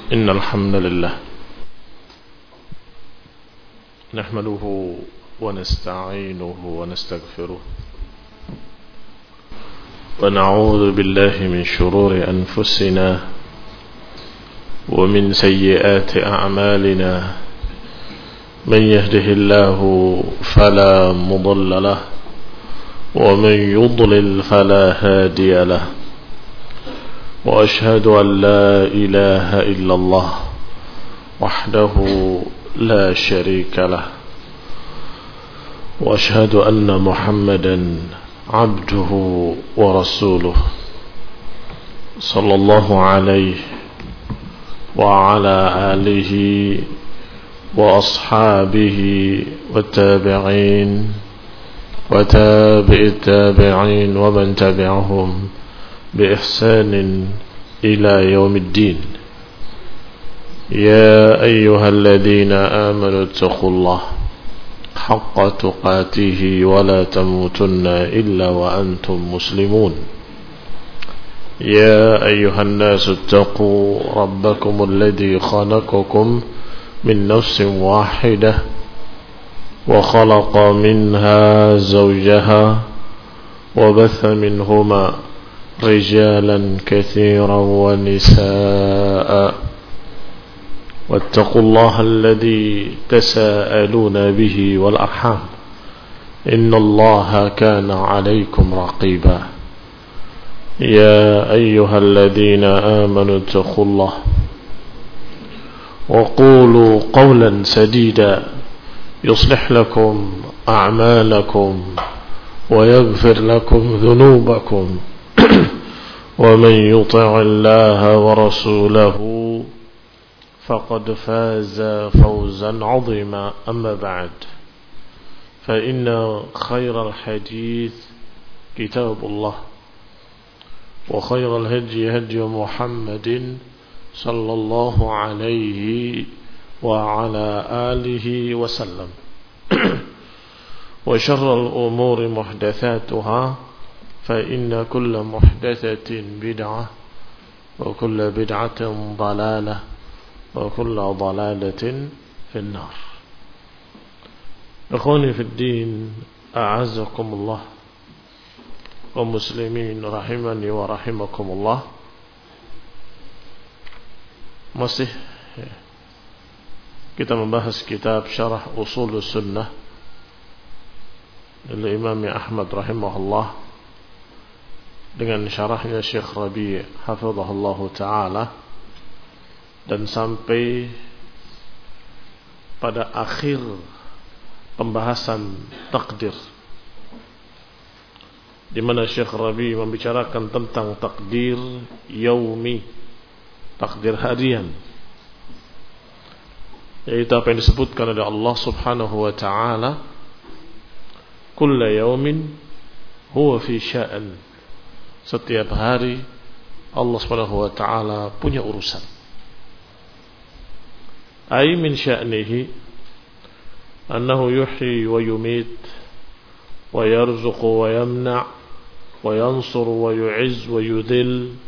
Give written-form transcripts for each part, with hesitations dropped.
إن الحمد لله نحمده ونستعينه ونستغفره ونعوذ بالله من شرور أنفسنا ومن سيئات أعمالنا من يهده الله فلا مضل له ومن يضلل فلا هادي له وأشهد أن لا إله إلا الله وحده لا شريك له وأشهد أن محمدا عبده ورسوله صلى الله عليه وعلى آله وأصحابه والتابعين وتابع التابعين ومن تبعهم بإحسان إلى يوم الدين. يا أيها الذين آمنوا اتقوا الله حق تقاته ولا تموتن إلا وأنتم مسلمون. يا أيها الناس اتقوا ربكم الذي خلقكم من نفس واحدة وخلق منها زوجها وبث منهما رجالا كثيرا ونساء واتقوا الله الذي تساءلون به والأرحام إن الله كان عليكم رقيبا. يا أيها الذين آمنوا اتقوا الله وقولوا قولا سديدا يصلح لكم أعمالكم ويغفر لكم ذنوبكم ومن يطع الله ورسوله فقد فاز فوزا عظيما. أما بعد فإن خير الحديث كتاب الله وخير الهدي هدي محمد صلى الله عليه وعلى آله وسلم وشر الأمور محدثاتها فإن كل محدثة بدعة وكل بدعة ضلالة وكل ضلالة في النار. إخواني في الدين أعزكم الله ومسلمين رحمني ورحمكم الله. Masih kita membahas kitab Syarah Ushul Sunnah dari Imam Ahmad rahimahullah dengan syarahnya Syekh Rabi' hafizahullah ta'ala, dan sampai pada akhir pembahasan takdir, di mana Syekh Rabi' membicarakan tentang takdir yaumi, takdir harian, yaitu apa yang disebutkan oleh Allah subhanahu wa ta'ala, kulla yaumin huwa fi sya'an. Setiap hari Allah subhanahu wa ta'ala punya urusan. Ay min sya'nihi annahu yuhyi wa yumit wa yarzuqu wa yamna' wa yansur wa yu'izz wa yudhil.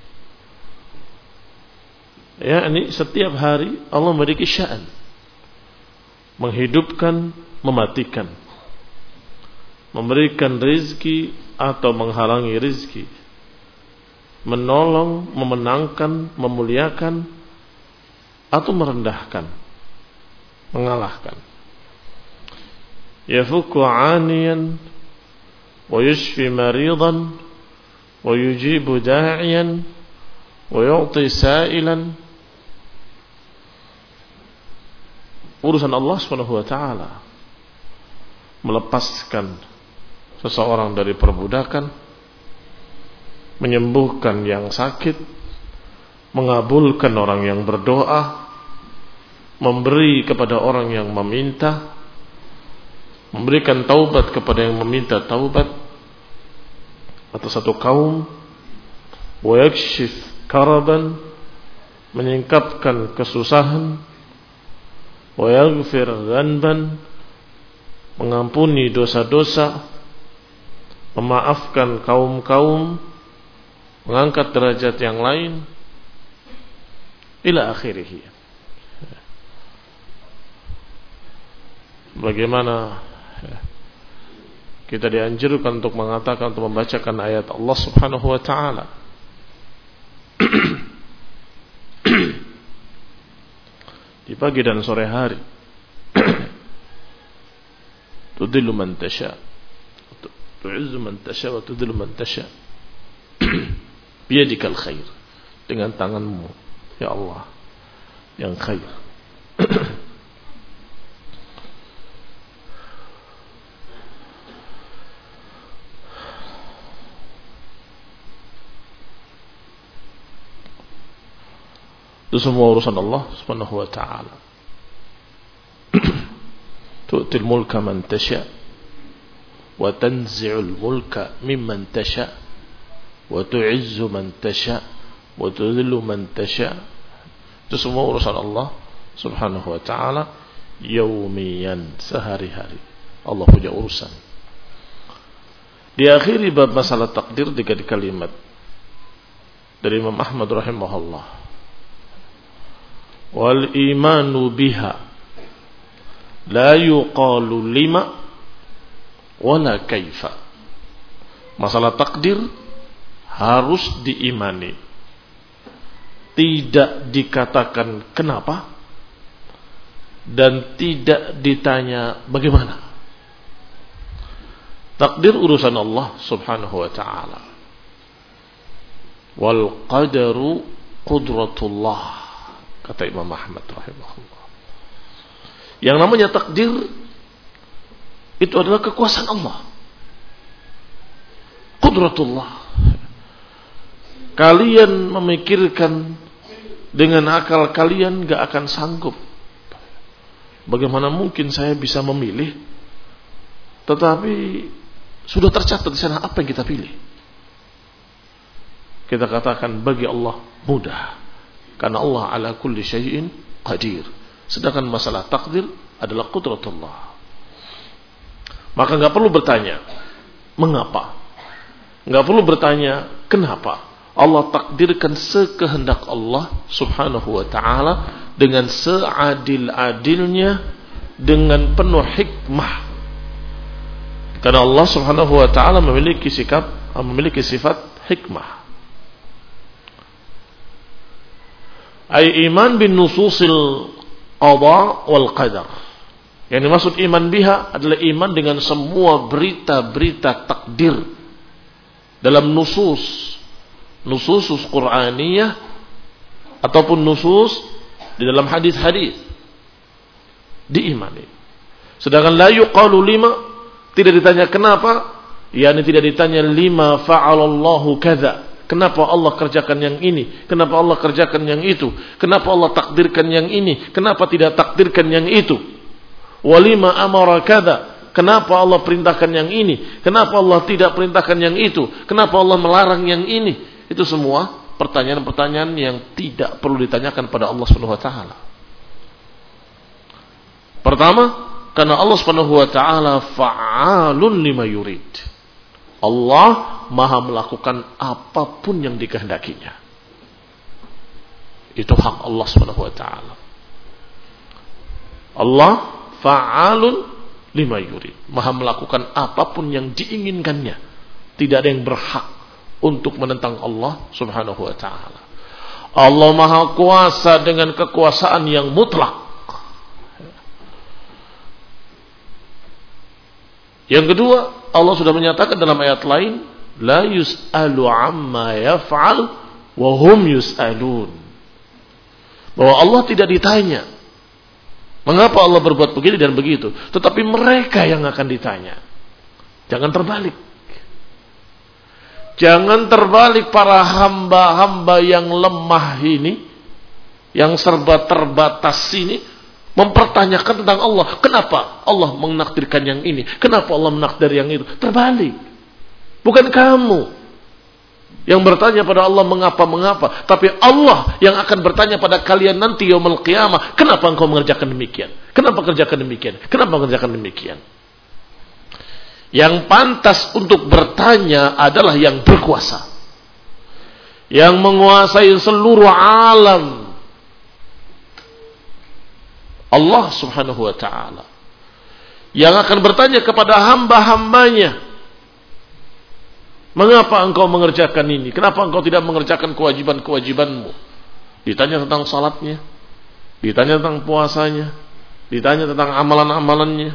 yakni setiap hari Allah memiliki sya'an, menghidupkan, mematikan, memberikan rizki atau menghalangi rizki, menolong, memenangkan, memuliakan atau merendahkan, mengalahkan. Yafuku 'aniyan wa yushfi maridan wa yujibu da'iyan wa yu'ti sa'ilan. Urusan Allah Subhanahu wa taala melepaskan seseorang dari perbudakan, menyembuhkan yang sakit, mengabulkan orang yang berdoa, memberi kepada orang yang meminta, memberikan taubat kepada yang meminta taubat atas satu kaum, wa yakshif karaban, menyingkapkan kesusahan, wa yaghfir dhanban, mengampuni dosa-dosa, memaafkan kaum-kaum, mengangkat derajat yang lain. ila akhirih. Bagaimana kita dianjurkan untuk mengatakan, untuk membacakan ayat Allah Subhanahu wa ta'ala. Di pagi dan sore hari. Tudillu man tasha, tu'izzu man tasha wa tudillu man tasha. Biyadikal khair. Dengan tanganmu, ya Allah, yang khair. Itu semua urusan Allah Subhanahu wa ta'ala. Tu'til mulka man tasha wa tanzi'ul mulka mimman tasha wa tu'izzu man tasha wa tudhillu man tasha. Itu semua urusan Allah Subhanahu wa ta'ala yaumiyan, sehari-hari. Allah punya urusan. Diakhiri bab masalah takdir dengan kalimat dari Imam Ahmad rahimahullah. Wal imanu biha la yuqalu lima wala kaifa. Masalah takdir harus diimani, tidak dikatakan kenapa dan tidak ditanya bagaimana. Takdir urusan Allah Subhanahu wa ta'ala. Wal qadaru qudratullah, kata Imam Ahmad rahimahullah. Yang namanya takdir itu adalah kekuasaan Allah, qudratullah. Kalian memikirkan dengan akal kalian gak akan sanggup. Bagaimana mungkin saya bisa memilih, tetapi sudah tercatat di sana apa yang kita pilih. Kita katakan bagi Allah mudah, karena Allah ala kulli syai'in qadir. Sedangkan masalah takdir adalah qudratullah. Maka enggak perlu bertanya mengapa, enggak perlu bertanya kenapa. Allah takdirkan sekehendak Allah Subhanahu wa ta'ala dengan seadil-adilnya, dengan penuh hikmah. Karena Allah Subhanahu wa ta'ala memiliki sifat hikmah. Ay iman bin nususil qada wal qadar. Yang dimaksud iman biha adalah iman dengan semua berita-berita takdir dalam nusus Qur'aniyah ataupun nusus di dalam hadis-hadis, diimani. Sedangkan la yuqalu lima, tidak ditanya kenapa, yakni tidak ditanya lima fa'alallahu kadza. Kenapa Allah kerjakan yang ini? Kenapa Allah kerjakan yang itu? Kenapa Allah takdirkan yang ini? Kenapa tidak takdirkan yang itu? Walima amara kadza. Kenapa Allah perintahkan yang ini? Kenapa Allah tidak perintahkan yang itu? Kenapa Allah melarang yang ini? Itu semua pertanyaan-pertanyaan yang tidak perlu ditanyakan pada Allah Subhanahu wa ta'ala. Pertama, karena Allah Subhanahu wa ta'ala fa'alun lima yurid. Allah Maha melakukan apapun yang dikehendakinya. Itu hak Allah Subhanahu wa ta'ala. Allah fa'alun lima yurid, Maha melakukan apapun yang diinginkannya. Tidak ada yang berhak untuk menentang Allah Subhanahu wa ta'ala. Allah Maha kuasa dengan kekuasaan yang mutlak. Yang kedua, Allah sudah menyatakan dalam ayat lain, la yus'alu amma yaf'al wa hum yus'alun. Bahwa Allah tidak ditanya mengapa Allah berbuat begini dan begitu, tetapi mereka yang akan ditanya. Jangan terbalik. Jangan terbalik para hamba-hamba yang lemah ini, yang serba terbatas ini, mempertanyakan tentang Allah. Kenapa Allah menakdirkan yang ini? Kenapa Allah menakdir yang itu? Terbalik. Bukan kamu yang bertanya pada Allah mengapa, tapi Allah yang akan bertanya pada kalian nanti yaumul qiyamah, kenapa engkau mengerjakan demikian? Kenapa kerjakan demikian? Kenapa mengerjakan demikian? Yang pantas untuk bertanya adalah yang berkuasa, yang menguasai seluruh alam, Allah Subhanahu wa ta'ala yang akan bertanya kepada hamba-hambanya, mengapa engkau mengerjakan ini? Kenapa engkau tidak mengerjakan kewajiban-kewajibanmu? Ditanya tentang salatnya, ditanya tentang puasanya, ditanya tentang amalan-amalannya.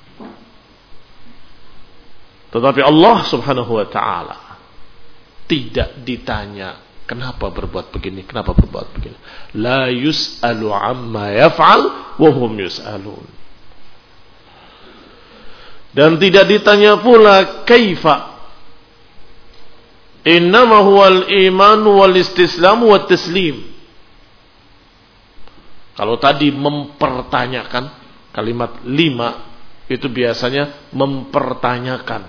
Tetapi Allah Subhanahu wa ta'ala tidak ditanya kenapa berbuat begini, kenapa berbuat begini. La yus'alu amma yaf'al wa hum yus'alun. Dan tidak ditanya pula kaifa. Innama huwal iman wal istislam wat taslim. Kalau tadi mempertanyakan, kalimat 5 itu biasanya mempertanyakan.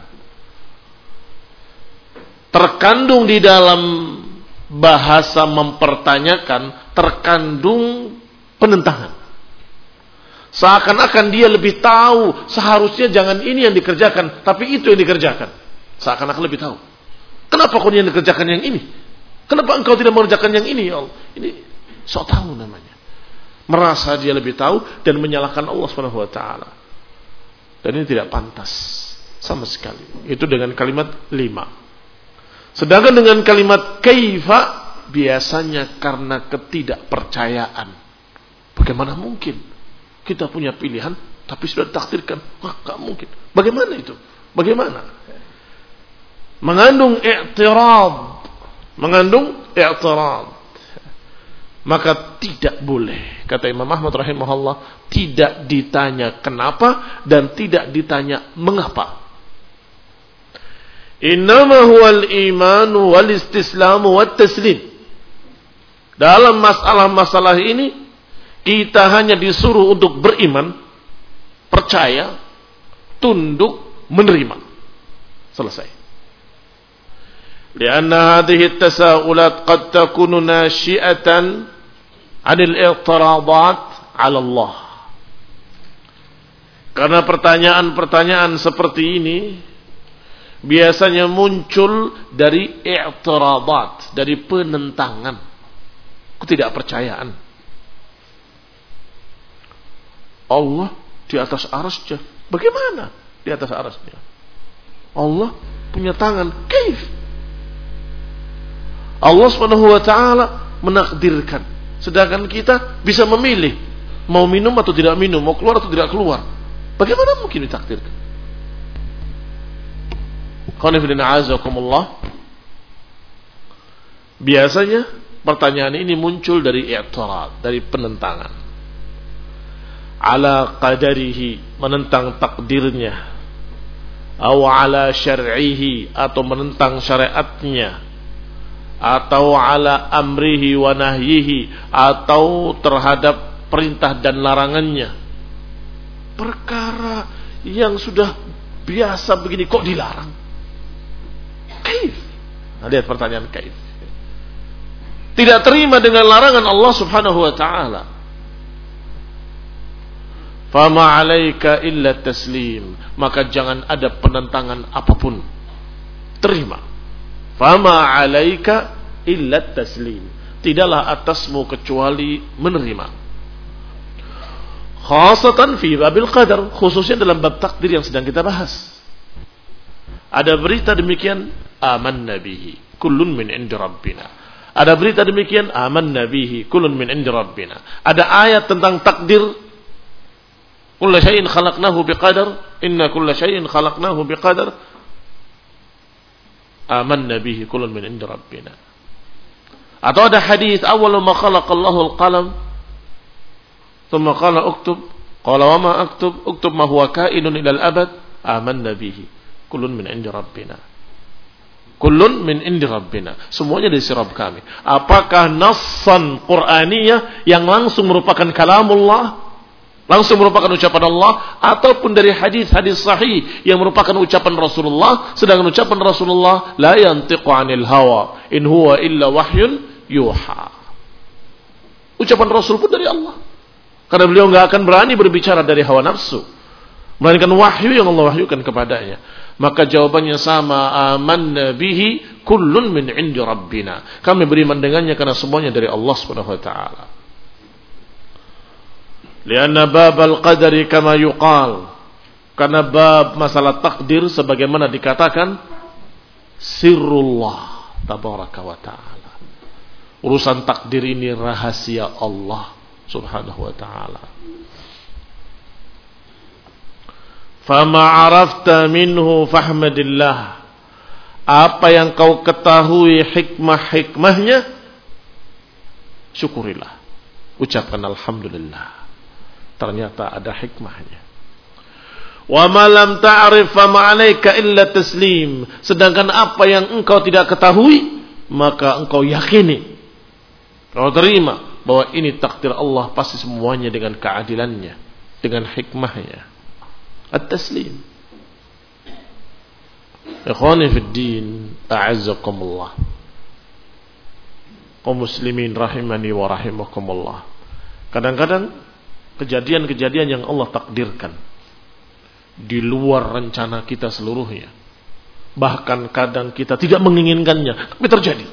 Terkandung di dalam bahasa mempertanyakan, terkandung penentangan. Seakan-akan dia lebih tahu, seharusnya jangan ini yang dikerjakan, tapi itu yang dikerjakan. Seakan-akan lebih tahu. Kenapa kau yang dikerjakan yang ini? Kenapa engkau tidak mengerjakan yang ini, ya Allah? Ini sok tahu namanya. Merasa dia lebih tahu dan menyalahkan Allah Subhanahu wa taala. Dan ini tidak pantas sama sekali. Itu dengan kalimat 5. Sedangkan dengan kalimat kaifa biasanya karena ketidakpercayaan. Bagaimana mungkin? Kita punya pilihan, tapi sudah ditakdirkan. Wah, gak mungkin. Bagaimana itu? Bagaimana? Mengandung i'tirad. Maka tidak boleh. Kata Imam Ahmad rahimahullah, tidak ditanya kenapa dan tidak ditanya mengapa. Innama huwal imanu wal istislamu wat taslim. Dalam masalah-masalah ini kita hanya disuruh untuk beriman, percaya, tunduk, menerima. Selesai. Lianna hadhihi at-tasaulat qad takunu nashi'atan 'anil i'tiradat 'ala Allah. Karena pertanyaan-pertanyaan seperti ini biasanya muncul dari i'tiradat, dari penentangan, ketidakpercayaan. Allah di atas arasnya. Bagaimana di atas arasnya? Allah punya tangan. Kaif? Allah Subhanahu wa ta'ala menakdirkan. Sedangkan kita bisa memilih. Mau minum atau tidak minum. Mau keluar atau tidak keluar. Bagaimana mungkin ditakdirkan? Biasanya pertanyaan ini muncul dari i'tirad, dari penentangan. Ala qadarihi, menentang takdirnya, atau ala syar'ihi, atau menentang syariatnya, atau ala amrihi wa nahyihi, atau terhadap perintah dan larangannya. Perkara yang sudah biasa begini kok dilarang? Kaif? Nah, lihat pertanyaan kaif. Tidak terima dengan larangan Allah Subhanahu wa ta'ala. Fama 'alaika illa taslim, maka jangan ada penentangan apapun. Terima. Fama 'alaika illa taslim. Tidaklah atasmu kecuali menerima. Khasatan fi babil qadar, khususnya dalam bab takdir yang sedang kita bahas. Ada berita demikian, amanna bihi kullun min indi rabbina. Ada berita demikian, amanna bihi kullun min indi rabbina. Ada ayat tentang takdir, kulla syai'in khalaqnahu biqadar, inna kulla syai'in khalaqnahu biqadar, amanna bihi kullun min indi rabbina. Atau ada hadis, awwalu ma khalaqallahu al-qalam thumma qala uktub, qala wa ma aktub, uktub ma huwa kainun ila al-abad, amanna bihi kullun min indi rabbina. Kullun min indi rabbina. Semuanya dari sirab kami. Apakah nassan Qur'aniyah yang langsung merupakan kalamullah, langsung merupakan ucapan Allah, ataupun dari hadis-hadis sahih yang merupakan ucapan Rasulullah, sedangkan ucapan Rasulullah la yantiqu 'anil hawa in huwa illa wahyun yuha. Ucapan Rasul pun dari Allah, karena beliau enggak akan berani berbicara dari hawa nafsu, melainkan wahyu yang Allah wahyukan kepadanya. Maka jawabannya sama, amanna bihi kullun min 'indi rabbina. Kami beriman dengannya karena semuanya dari Allah Subhanahu wa taala. Lianna babal qadari kama yuqal. Karena bab masalah takdir sebagaimana dikatakan sirrullah tabaraka wa ta'ala. Urusan takdir ini rahasia Allah subhanahu wa ta'ala. Fama arafta minhu fahmadillah. Apa yang kau ketahui hikmah-hikmahnya, syukurilah. Ucapkan alhamdulillah. Ternyata ada hikmahnya. Wa ma lam ta'rif fa ma 'alaika illa taslim. Sedangkan apa yang engkau tidak ketahui, maka engkau yakini, kau terima bahwa ini takdir Allah, pasti semuanya dengan keadilannya, dengan hikmahnya. At-taslim. Ikhwani fid din, a'azzakumullah. Kaum muslimin rahimani wa rahimakumullah. Kadang-kadang kejadian-kejadian yang Allah takdirkan di luar rencana kita seluruhnya. Bahkan kadang kita tidak menginginkannya, tapi terjadi.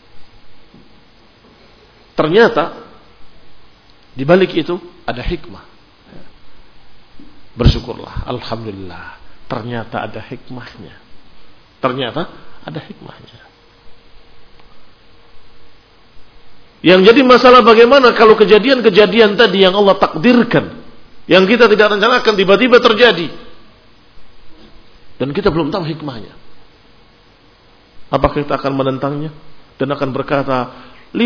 Ternyata di balik itu ada hikmah. Bersyukurlah, alhamdulillah. Ternyata ada hikmahnya. Ternyata ada hikmahnya. Yang jadi masalah bagaimana kalau kejadian-kejadian tadi yang Allah takdirkan, yang kita tidak rencanakan, tiba-tiba terjadi. Dan kita belum tahu hikmahnya. Apakah kita akan menentangnya dan akan berkata,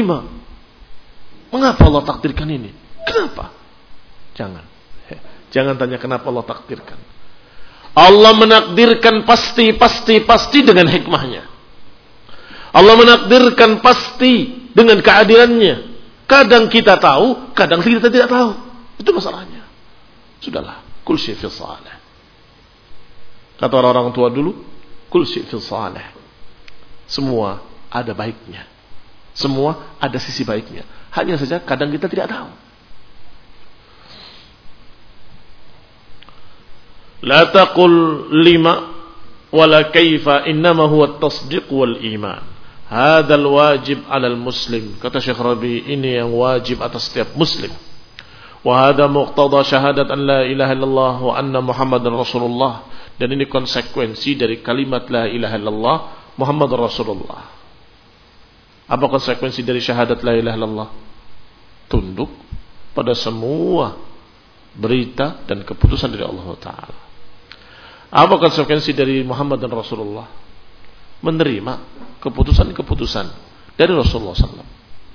5, mengapa Allah takdirkan ini? Kenapa? Jangan tanya kenapa Allah takdirkan. Allah menakdirkan pasti dengan hikmahnya. Allah menakdirkan pasti dengan keadilannya. Kadang kita tahu, kadang kita tidak tahu. Itu masalahnya. Sudahlah, kul syai' fi salih. Kata orang tua dulu, kul syai' fi salih. Semua ada baiknya. Semua ada sisi baiknya. Hanya saja kadang kita tidak tahu. La taqul lima wala kaifa, innama huwa at-tasdiq wal iman. Hadzal wajib 'alal muslim. Kata Syekh Rabi, ini yang wajib atas setiap muslim. Wa hadza muqtada syahadat an la ilaha illallah wa anna Muhammadar Rasulullah. Dan ini konsekuensi dari kalimat la ilaha illallah Muhammadar Rasulullah. Apa konsekuensi dari syahadat la ilaha illallah? Tunduk pada semua berita dan keputusan dari Allah Ta'ala. Apa konsekuensi dari Muhammad dan Rasulullah? Menerima keputusan-keputusan dari Rasulullah SAW.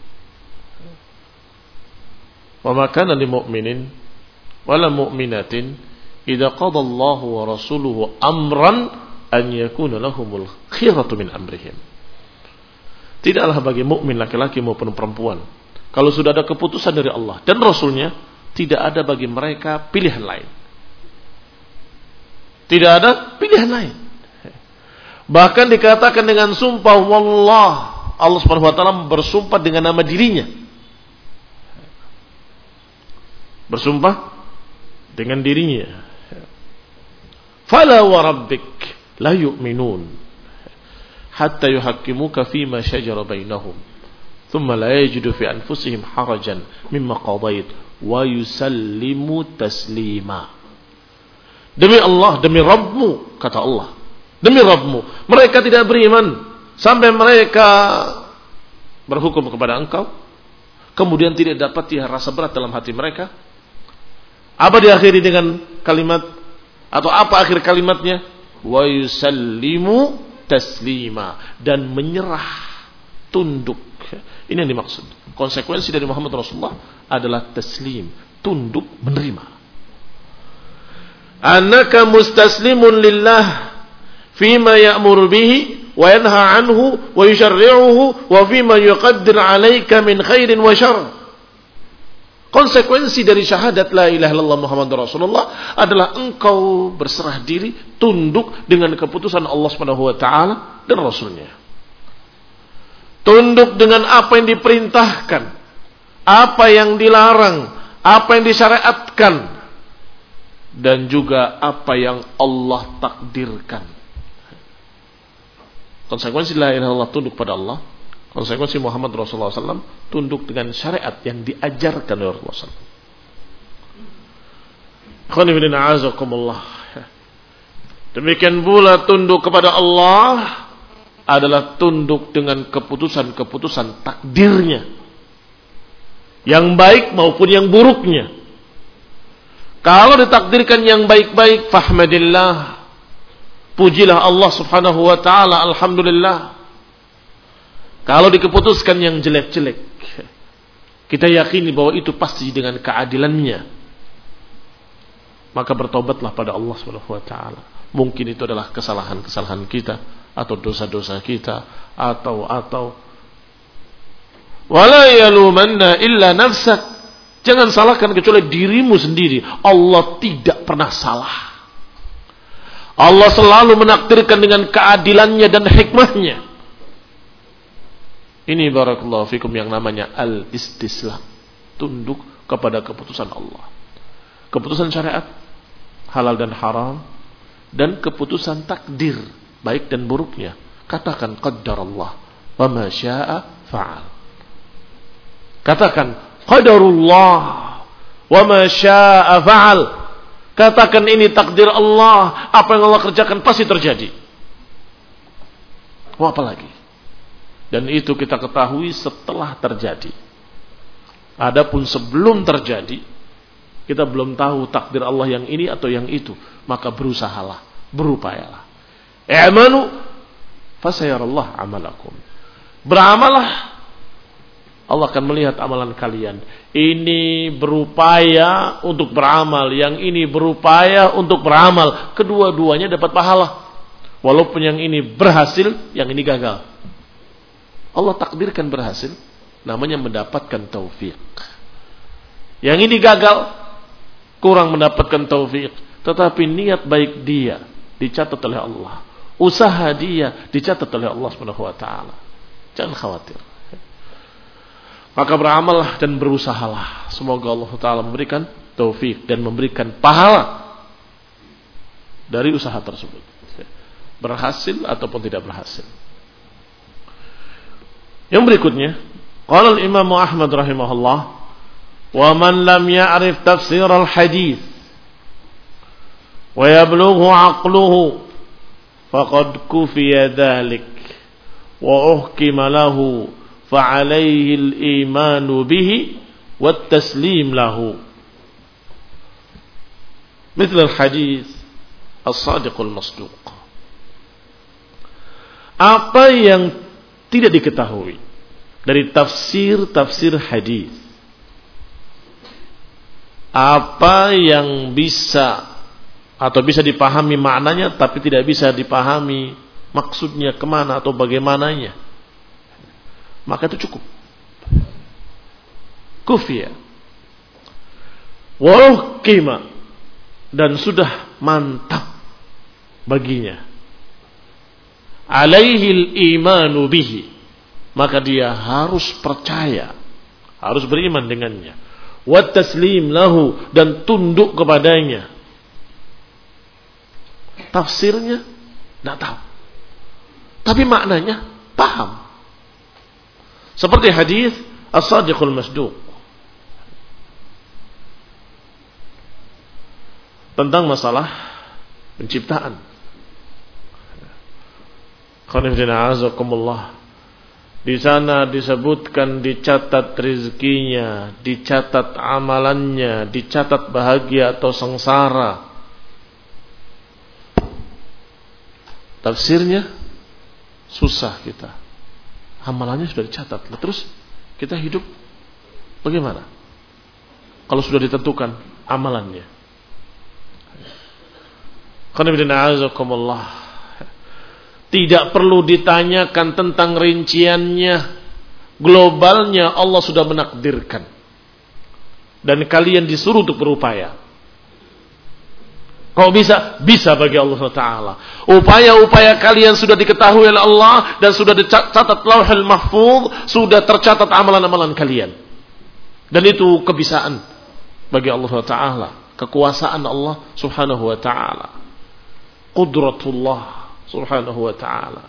Wa ma kana lil mu'minin wala mu'minatin idza qada Allahu wa rasuluhu amran an yakuna lahumul khiyaratu min amrihim. Tidaklah bagi mukmin laki-laki maupun perempuan, kalau sudah ada keputusan dari Allah dan Rasulnya, tidak ada bagi mereka pilihan lain. Tidak ada pilihan lain. Bahkan dikatakan dengan sumpah wallah, Allah Subhanahu wa taala bersumpah dengan nama dirinya. Bersumpah dengan dirinya. Fala wa rabbik la yu'minun hatta yuhakkimuka fima shajara bainahum thumma la yajidu fi anfusihim harajan mimma qadait wa yusallimu taslima. Demi Allah, demi Rabbmu, kata Allah, demi Rabbmu, mereka tidak beriman sampai mereka berhukum kepada engkau, kemudian tidak dapat rasa berat dalam hati mereka. Apa diakhiri dengan kalimat, atau apa akhir kalimatnya? Wa yusallimu taslima, dan menyerah, tunduk. Ini yang dimaksud. Konsekuensi dari Muhammad Rasulullah adalah taslim, tunduk, menerima. Annaka mustaslimun lillah fima ya'muru bihi wa yanha anhu wa yusyarri'uhu wa fima yuqaddir 'alaika min khairin wa syarr. Konsekuensi dari syahadat la ilaha illallah Muhammadur Rasulullah adalah engkau berserah diri, tunduk dengan keputusan Allah Subhanahu wa taala dan Rasulnya. Tunduk dengan apa yang diperintahkan, apa yang dilarang, apa yang disyariatkan, dan juga apa yang Allah takdirkan. Konsekuensi la ilaha illallah tunduk pada Allah. Konsekuensi Muhammad Rasulullah SAW tunduk dengan syariat yang diajarkan oleh Rasulullah SAW. Demikian pula tunduk kepada Allah adalah tunduk dengan keputusan-keputusan takdirnya, yang baik maupun yang buruknya. Kalau ditakdirkan yang baik-baik, fahmadillah, pujilah Allah subhanahu wa ta'ala, alhamdulillah. Kalau dikeputuskan yang jelek-jelek, kita yakini bahwa itu pasti dengan keadilannya, maka bertobatlah pada Allah subhanahu wa ta'ala. Mungkin itu adalah kesalahan-kesalahan kita, atau dosa-dosa kita, atau wala yalumanna illa nafsak. Jangan salahkan kecuali dirimu sendiri. Allah tidak pernah salah. Allah selalu menakdirkan dengan keadilannya dan hikmahnya. Ini barakallahu fikum yang namanya al-istislam, tunduk kepada keputusan Allah, keputusan syariat halal dan haram, dan keputusan takdir baik dan buruknya. Katakan qaddarallah wa ma syaa fa'al. Katakan qadarullah wa ma syaa fa'al. Katakan ini takdir Allah, apa yang Allah kerjakan pasti terjadi. Mau apa lagi? Dan itu kita ketahui setelah terjadi. Adapun sebelum terjadi, kita belum tahu takdir Allah yang ini atau yang itu. Maka berusahalah, berupayalah. I'malu fasayarallah amalakum. Beramalah, Allah akan melihat amalan kalian. Ini berupaya untuk beramal, yang ini berupaya untuk beramal. Kedua-duanya dapat pahala. Walaupun yang ini berhasil, yang ini gagal. Allah takdirkan berhasil, namanya mendapatkan taufik. Yang ini gagal, kurang mendapatkan taufik. Tetapi niat baik dia dicatat oleh Allah. Usaha dia dicatat oleh Allah Subhanahu wa taala. Jangan khawatir. Maka beramallah dan berusahalah. Semoga Allah taala memberikan taufik dan memberikan pahala dari usaha tersebut. Berhasil ataupun tidak berhasil. Yang berikutnya, qala al-Imam Ahmad rahimahullah, wa man lam ya'rif tafsir al-hadits wa yablughu 'aqluhu faqad kufiya dhalik wa uhkima lahu fa 'alayhi al-iman bihi wat taslim lahu. Misal al-hadits as-sadiq al-masduq. Apa yang tidak diketahui dari tafsir hadis, apa yang bisa atau bisa dipahami maknanya tapi tidak bisa dipahami maksudnya kemana atau bagaimananya, maka itu cukup kufiya wa uhkima, dan sudah mantap baginya alaihil imanu bihi, maka dia harus percaya, harus beriman dengannya, wat taslim lahu, dan tunduk kepadanya. Tafsirnya tidak tahu, tapi maknanya paham. Seperti hadis as-sadiqul masduq tentang masalah penciptaan. Di sana disebutkan dicatat rezekinya, dicatat amalannya, dicatat bahagia atau sengsara. Tafsirnya susah kita. Amalannya sudah dicatat. Terus kita hidup bagaimana? Kalau sudah ditentukan amalannya. Tidak perlu ditanyakan tentang rinciannya. Globalnya Allah sudah menakdirkan. Dan kalian disuruh untuk berupaya. Kalau bisa, bisa bagi Allah Ta'ala. Upaya-upaya kalian sudah diketahui oleh Allah dan sudah dicatat lauhul mahfuz, sudah tercatat amalan-amalan kalian. Dan itu kebisaan bagi Allah Ta'ala. Kekuasaan Allah Subhanahu wa Ta'ala. Qudratullah Subhanahu wa ta'ala.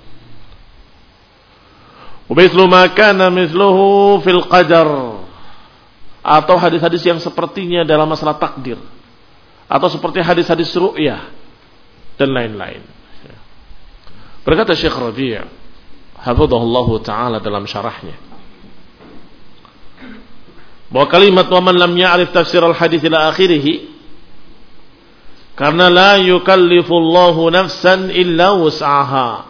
Wabithlu ma kana mithluhu fil qadar. Atau hadis-hadis yang sepertinya dalam masalah takdir. atau seperti hadis-hadis ru'yah dan lain-lain. Berkata Syekh Rabi' hafizahullahu taala dalam syarahnya bahwa kalimat wa man lam ya'rif tafsir al-hadits ila akhirih, karena la yukallifullahu nafsan illa wus'aha,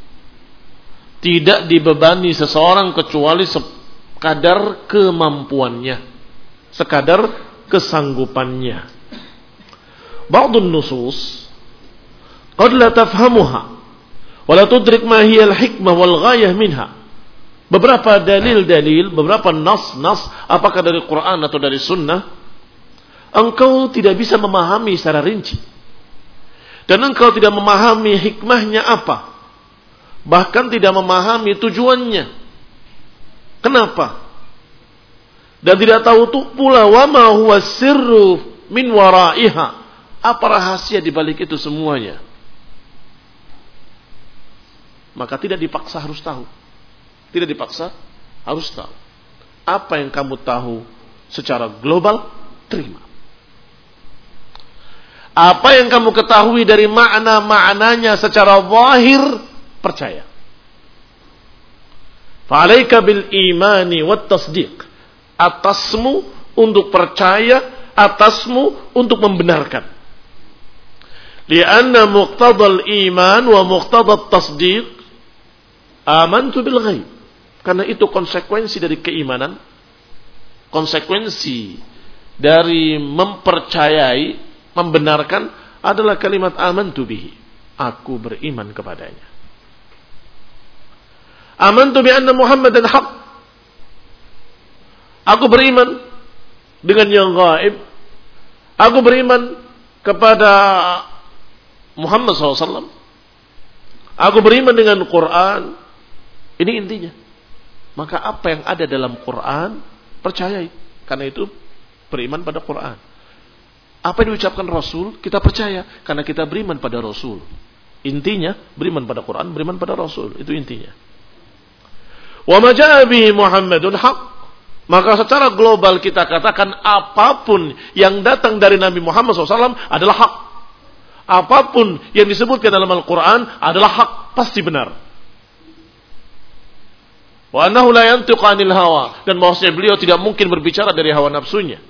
tidak dibebani seseorang kecuali sekadar kemampuannya, sekadar kesanggupannya. Ba'dun nusus qad la tafhamuha wa la tudrik ma hiya al-hikmah wal ghayah minha. Beberapa dalil-dalil, beberapa nas-nas, apakah dari Quran atau dari sunnah, engkau tidak bisa memahami secara rinci. Dan engkau tidak memahami hikmahnya apa. Bahkan tidak memahami tujuannya. Kenapa? Dan tidak tahu tuh pula wa ma huwa sirru min waraiha. Apa rahasia di balik itu semuanya? Maka tidak dipaksa harus tahu. Tidak dipaksa harus tahu. Apa yang kamu tahu secara global, terima. Apa yang kamu ketahui dari makna-maknanya secara zahir, percaya. Fa'alaika bil imani wat tasdiq. Atasmu untuk percaya, atasmu untuk membenarkan. Lianna muqtadal iman wa muqtadal tasdiq amantu bil ghaib. Karena itu konsekuensi dari keimanan, konsekuensi dari mempercayai, membenarkan adalah kalimat amantu bihi. Aku beriman kepadanya. Amantu bi anna Muhammadan haq. Aku beriman dengan yang gaib. Aku beriman kepada Muhammad SAW. Aku beriman dengan Quran. Ini intinya. Maka apa yang ada dalam Quran, percayai. Karena itu beriman pada Quran. Apa yang diucapkan Rasul, kita percaya. Karena kita beriman pada Rasul. Intinya, beriman pada Quran, beriman pada Rasul. Itu intinya. Wa ma jaa bihi Muhammadun haq. Maka secara global kita katakan apapun yang datang dari Nabi Muhammad SAW adalah hak. Apapun yang disebutkan dalam Al-Quran adalah hak, pasti benar. Wa annahu la yantiqu 'anil hawa, dan bahwasanya beliau tidak mungkin berbicara dari hawa nafsunya.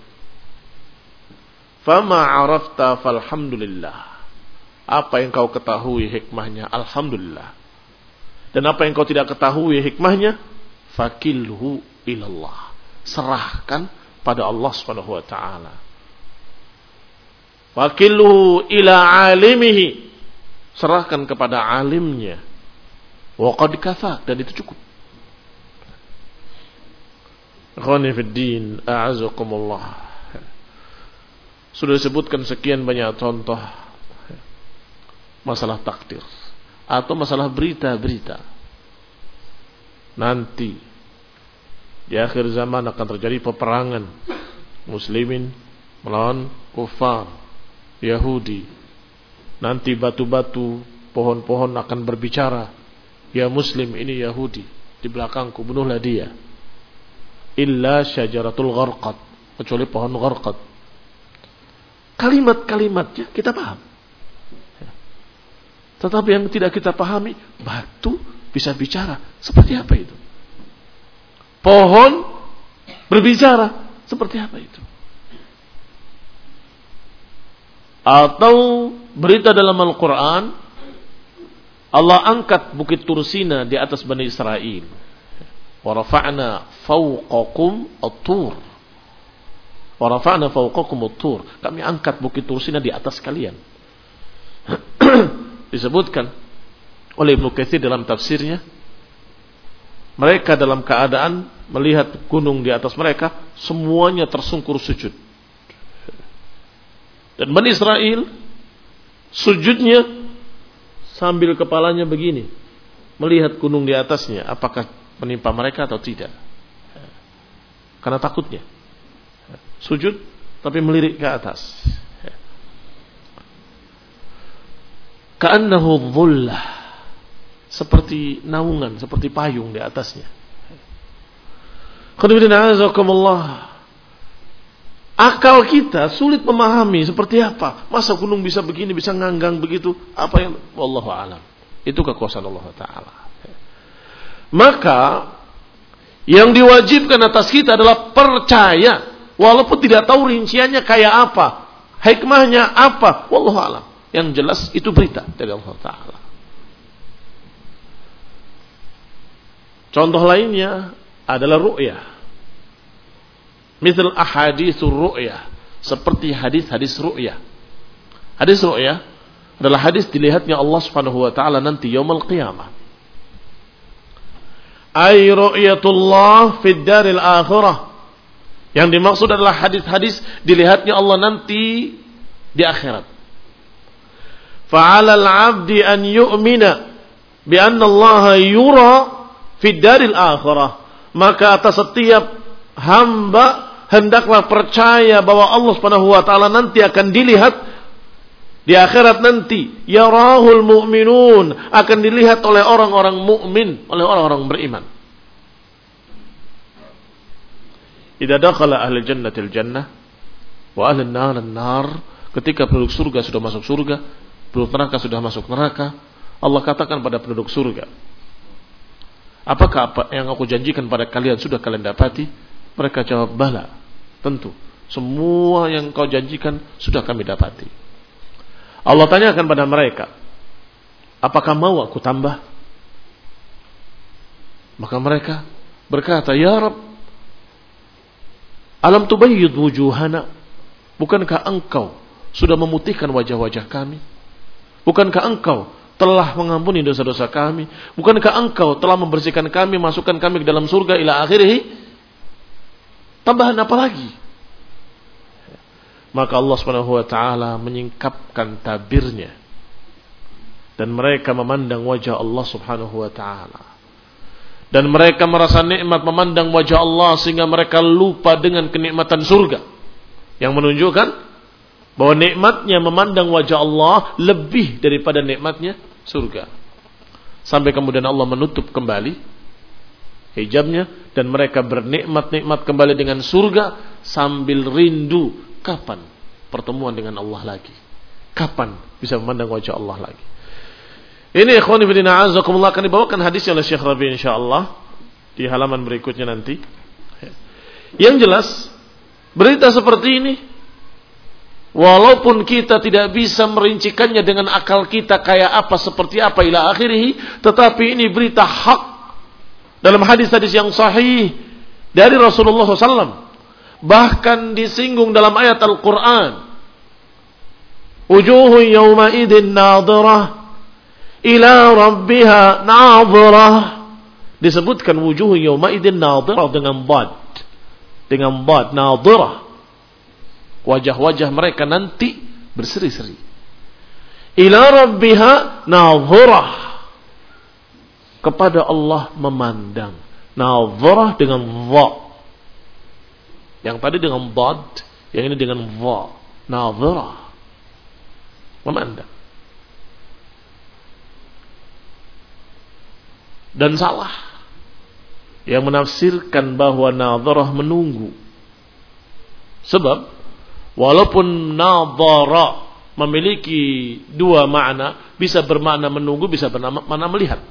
Fama 'arafta falhamdulillah. Apa yang kau ketahui hikmahnya, alhamdulillah. Dan apa yang kau tidak ketahui hikmahnya, fakilhu ilallah. Serahkan pada Allah Subhanahu wa taala. Fakilhu ila 'alimihi. Serahkan kepada alimnya. Wa qad kafa, dan itu cukup. Ikhwani fid din, a'azakumullah. Sudah disebutkan sekian banyak contoh masalah takdir atau masalah berita-berita. Nanti di akhir zaman akan terjadi peperangan muslimin melawan kufar Yahudi. Nanti batu-batu, pohon-pohon akan berbicara, ya muslim, ini Yahudi di belakangku, bunuhlah dia. Illa syajaratul gharqad, kecuali pohon gharqad. Kalimat-kalimatnya kita paham. Tetapi yang tidak kita pahami, batu bisa bicara. Seperti apa itu? Pohon berbicara. Seperti apa itu? Atau berita dalam Al-Quran, Allah angkat bukit Tursina di atas Bani Israel. Wa rafa'na fawqakum at-tur. Wa rafa'na fawqakum at-tur. Kami angkat bukit Tursina di atas kalian. Disebutkan oleh Ibnu Katsir dalam tafsirnya, mereka dalam keadaan melihat gunung di atas mereka, semuanya tersungkur sujud. Dan Bani Israel sujudnya sambil kepalanya begini, melihat gunung di atasnya, apakah menimpa mereka atau tidak. Karena takutnya. Sujud tapi melirik ke atas. Ka'annahu dhullah, seperti naungan, seperti payung di atasnya. Qadibina azakumullah. Akal kita sulit memahami seperti apa. Masa gunung bisa begini, bisa nganggang begitu? Apa yang wallahu a'lam. Itu kekuasaan Allah Ta'ala. Maka yang diwajibkan atas kita adalah percaya, walaupun tidak tahu rinciannya kayak apa, hikmahnya apa, wallahu a'lam. Yang jelas itu berita dari Allah Ta'ala. Contoh lainnya adalah ru'yah. Misal ahaditsur ru'yah, seperti hadis-hadis ru'yah. Hadis ru'yah adalah hadis dilihatnya Allah Subhanahu wa taala nanti yaumul qiyamah. Ay ru'yatullah fid daril akhirah. Yang dimaksud adalah hadis-hadis dilihatnya Allah nanti di akhirat. Fa'ala al-'abdi an yu'mina bi anna Allah yura fid daril akhirah. Maka atas setiap hamba hendaklah percaya bahwa Allah Subhanahu wa taala nanti akan dilihat di akhirat nanti. Yarahul mu'minun, akan dilihat oleh orang-orang mukmin, oleh orang-orang beriman. Idza dakhala ahli jannatil jannah wa ahli an-nar an-nar, ketika penduduk surga sudah masuk surga, penduduk neraka sudah masuk neraka, Allah katakan pada penduduk surga, apakah apa yang aku janjikan pada kalian sudah kalian dapati? Mereka jawab, bala, tentu. Semua yang kau janjikan sudah kami dapati. Allah tanyakan pada mereka, apakah mau aku tambah? Maka mereka berkata, ya Rabb, alam tubayyid wujuhana, bukankah engkau sudah memutihkan wajah-wajah kami? Bukankah engkau telah mengampuni dosa-dosa kami? Bukankah engkau telah membersihkan kami, masukkan kami ke dalam surga ila akhirih? Tambahan apa lagi? Maka Allah Subhanahu wa taala menyingkapkan tabirnya dan mereka memandang wajah Allah Subhanahu wa taala. Dan mereka merasa nikmat memandang wajah Allah sehingga mereka lupa dengan kenikmatan surga. Yang menunjukkan bahwa nikmatnya memandang wajah Allah lebih daripada nikmatnya surga. Sampai kemudian Allah menutup kembali hijabnya dan mereka bernikmat-nikmat kembali dengan surga sambil rindu kapan pertemuan dengan Allah lagi, kapan bisa memandang wajah Allah lagi. Ini ikhwan fillah azakumullah, akan dibawakan hadis oleh Syekh Rabi insyaallah di halaman berikutnya nanti. Yang jelas berita seperti ini, walaupun kita tidak bisa merincikannya dengan akal kita kayak apa, seperti apa ila akhirih, tetapi ini berita hak dalam hadis-hadis yang sahih dari Rasulullah SAW. Bahkan disinggung dalam ayat Al-Quran, wujuhun yawma idin nadhirah ila rabbiha nadhirah. Disebutkan wujuhun yawma idin nadhirah dengan bad nadhirah. Wajah-wajah mereka nanti berseri-seri. Ila rabbiha nadhirah, kepada Allah memandang. Nadhirah dengan dha. Yang tadi dengan bad, yang ini dengan dha. Nadhirah, memandang. Dan salah yang menafsirkan bahwa nadhirah menunggu. Sebab walaupun nadhara memiliki dua makna, bisa bermakna menunggu, bisa bermakna melihat.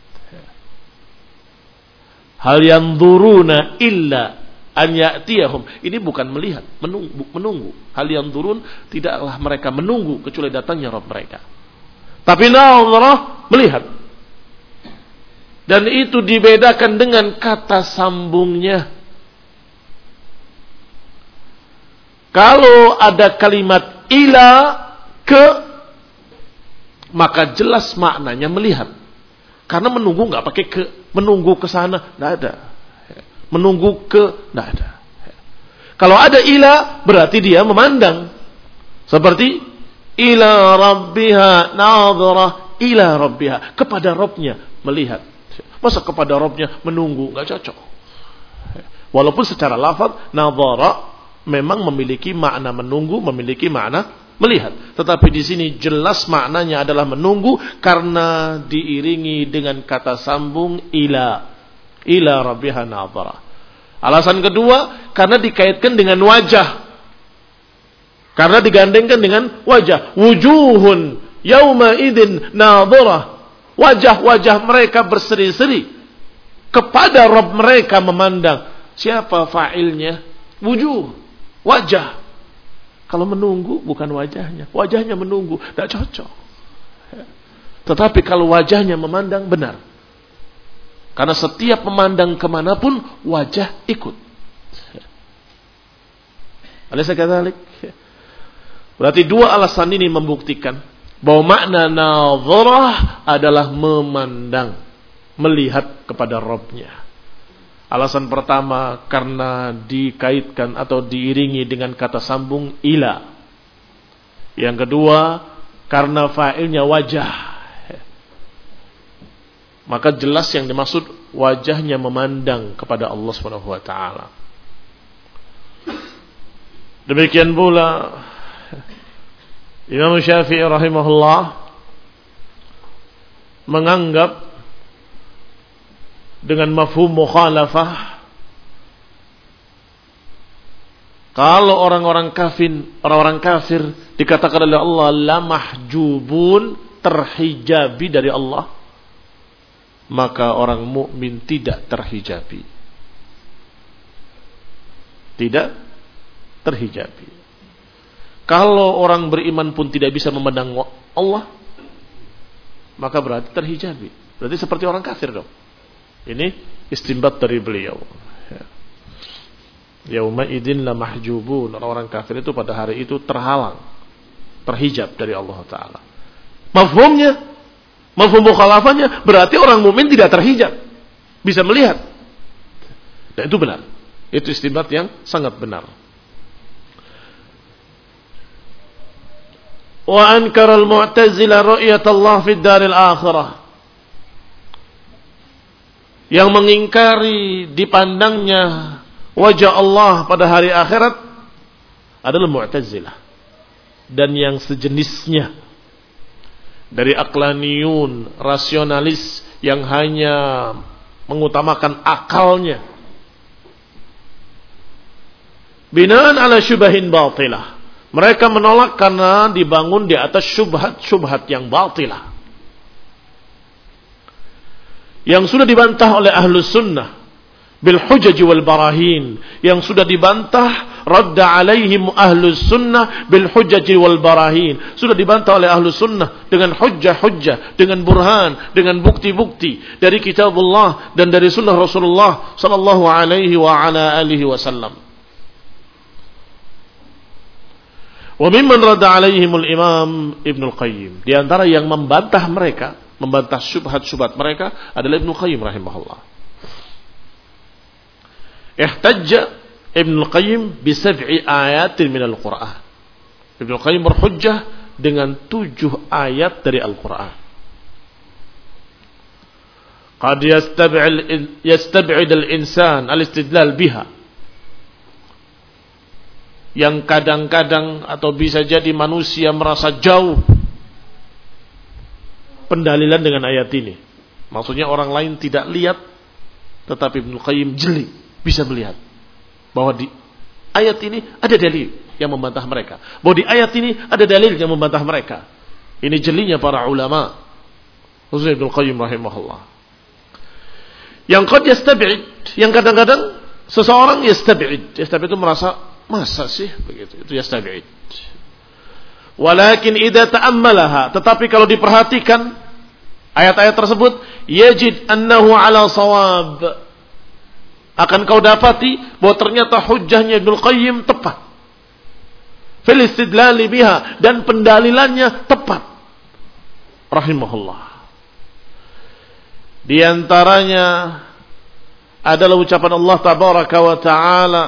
Hal yanzuruna illa an ya'tiyahum. Ini bukan melihat, menunggu. Hal yanzurun, tidaklah mereka menunggu kecuali datangnya Rabb mereka. Tapi nadhara melihat. Dan itu dibedakan dengan kata sambungnya. Kalau ada kalimat ila, ke, maka jelas maknanya melihat. Karena menunggu nggak pakai ke, menunggu ke sana nggak ada, menunggu ke nggak ada. Kalau ada ila berarti dia memandang, seperti ila rabbiha nadhirah, ila rabbiha, kepada Rabbnya melihat. Masa kepada Rabbnya menunggu, nggak cocok. Walaupun secara lafaz nadhara memang memiliki makna menunggu, memiliki makna melihat, tetapi di sini jelas maknanya adalah menunggu karena diiringi dengan kata sambung ila rabbiha nadhara. Alasan kedua, karena dikaitkan dengan wajah. Karena digandengkan dengan wajah. Wujuhun yauma idzin nadhirah. Wajah-wajah mereka berseri-seri kepada Rabb mereka memandang. Siapa fa'ilnya? Wujuh, wajah. Kalau menunggu bukan wajahnya. Wajahnya menunggu, tidak cocok. Tetapi kalau wajahnya memandang, benar. Karena setiap memandang kemanapun, wajah ikut. Alaysa kadzalik? Berarti dua alasan ini membuktikan bahwa makna nadharah adalah memandang, melihat kepada Rabb-nya. Alasan pertama karena dikaitkan atau diiringi dengan kata sambung ila. Yang kedua karena fa'ilnya wajah. Maka jelas yang dimaksud wajahnya memandang kepada Allah Subhanahu wa taala. Demikian pula Imam Syafi'i rahimahullah menganggap dengan mafhum mukhalafah kalau orang-orang kafir dikatakan oleh Allah la mahjubun, terhijabi dari Allah, maka orang mukmin tidak terhijabi. Tidak terhijabi. Kalau orang beriman pun tidak bisa memandang Allah, maka berarti terhijabi. Berarti seperti orang kafir dong. Ini istinbat dari beliau. Yauma idzin la mahjubun. Orang-orang kafir itu pada hari itu terhalang, terhijab dari Allah Ta'ala. Mafhumnya, mafhum mukhalafahnya, berarti orang mukmin tidak terhijab, bisa melihat. Dan itu benar. Itu istinbat yang sangat benar. Wa ankara al-mu'tazilah ru'yat Allah fi daril akhirah. Yang mengingkari dipandangnya wajah Allah pada hari akhirat adalah Mu'tazilah dan yang sejenisnya dari aqlaniyun, rasionalis yang hanya mengutamakan akalnya binaan ala syubahin batilah. Mereka menolak karena dibangun di atas syubhat-syubhat yang batilah yang sudah dibantah oleh ahlus sunnah bil hujaj wal barahin, yang sudah dibantah radda alaihim ahlus sunnah bil hujaj wal barahin, sudah dibantah oleh ahlus sunnah dengan hujjah-hujjah, dengan burhan, dengan bukti-bukti dari kitabullah dan dari sunnah Rasulullah sallallahu alaihi wa ala alihi wasallam. Wa mimman radda alaihimul imam Ibnul Qayyim, di antara yang membantah mereka, membantah syubhat-syubhat mereka adalah Ibnul Qayyim rahimahullah. Ihtajja Ibnul Qayyim bi 7 ayatin minal Qur'an. Ibnul Qayyim berhujjah dengan 7 ayat dari Al-Qur'an. Qad yastab'id al-insan al-istidlal biha, yang kadang-kadang atau bisa jadi manusia merasa jauh pendalilan dengan ayat ini. Maksudnya orang lain tidak lihat, tetapi Ibnu Qayyim jeli, bisa melihat bahwa di ayat ini ada dalil yang membantah mereka, bahwa di ayat ini ada dalil yang membantah mereka. Ini jelinya para ulama, khususnya Ibnu Qayyim rahimahullah. Yang qad yastab'id, yang kadang-kadang seseorang yastab'id itu merasa masa sih begitu, itu yastab'id. Walakin idza ta'ammalaha, tetapi kalau diperhatikan ayat-ayat tersebut, yajid annahu ala shawab, akan kau dapati bahwa ternyata hujjahnya Ibnu Qayyim tepat. Fil istidlal biha, dan pendalilannya tepat. Rahimahullah. Di antaranya adalah ucapan Allah tabaraka wa taala,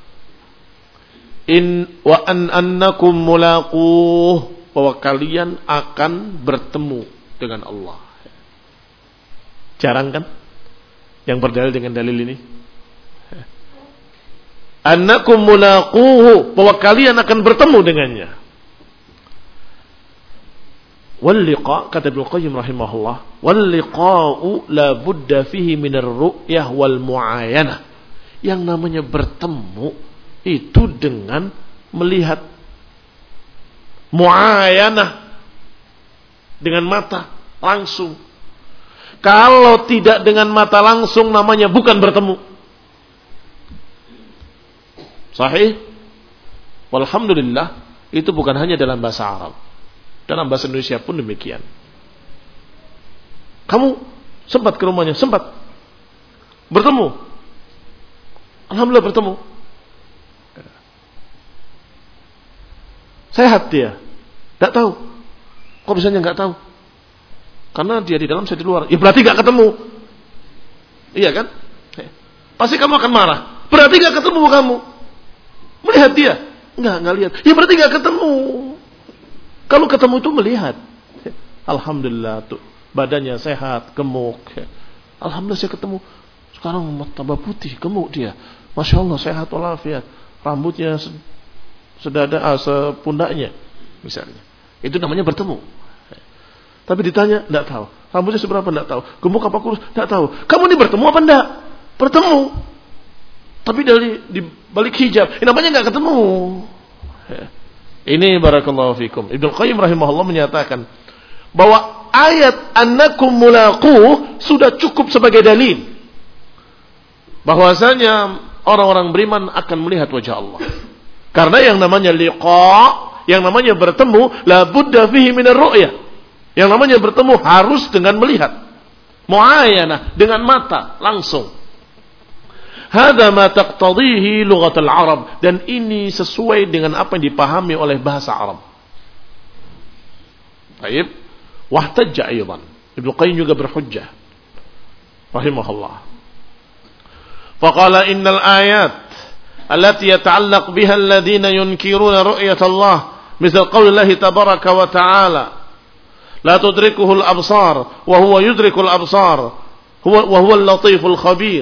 annakum mulaquh, bahwa kalian akan bertemu dengan Allah. Jarang kan yang berdalil dengan dalil ini? Annakum mulaquhu, bahwa kalian akan bertemu dengannya. Wal liqa, kata Ibnu Qayyim rahimahullah, wal liqa'u la budda fihi minar ru'yah wal mu'ayanah. Yang namanya bertemu itu dengan melihat, Mu'ayanah. Dengan mata langsung. Kalau tidak dengan mata langsung namanya bukan bertemu. Sahih? Walhamdulillah, itu bukan hanya dalam bahasa Arab. Dalam bahasa Indonesia pun demikian. Kamu sempat ke rumahnya? Sempat. Bertemu? Alhamdulillah bertemu. Sehat dia? Tidak tahu. Kok bisanya nggak tahu? Karena dia di dalam, saya di luar. Ya berarti nggak ketemu. Iya kan? Pasti kamu akan marah. Berarti nggak ketemu kamu. Melihat dia? Nggak lihat. Ya berarti nggak ketemu. Kalau ketemu itu melihat. Alhamdulillah tuh badannya sehat, gemuk. Alhamdulillah saya ketemu. Sekarang tambah putih, gemuk dia. Masya Allah sehat walafiat. Rambutnya sepundaknya misalnya. Itu namanya bertemu. Tapi ditanya, tidak tahu. Rambutnya seberapa, tidak tahu. Gemuk apa kurus, tidak tahu. Kamu ini bertemu apa tidak? Bertemu. Tapi di balik hijab, ini namanya tidak ketemu. Ini barakallahu fikum. Ibnu Qayyim rahimahullah menyatakan bahwa ayat annakum mulaquh sudah cukup sebagai dalil bahwasanya orang-orang beriman akan melihat wajah Allah. Karena yang namanya liqa, yang namanya bertemu, la budda fihi minar ru'yah. Yang namanya bertemu harus dengan melihat. Mu'ayanah, dengan mata langsung. Hada ma taqtadihi lughatul Arab, dan ini sesuai dengan apa yang dipahami oleh bahasa Arab. Baik. Wahtajja aidan. Ibnu Qayyim juga berhujjah. Rahimahullah. Faqala innal ayat التي يتعلق بها الذين ينكرون رؤية الله مثل قول الله تبارك وتعالى لا تدركه الأبصار وهو يدرك الأبصار وهو اللطيف الخبير.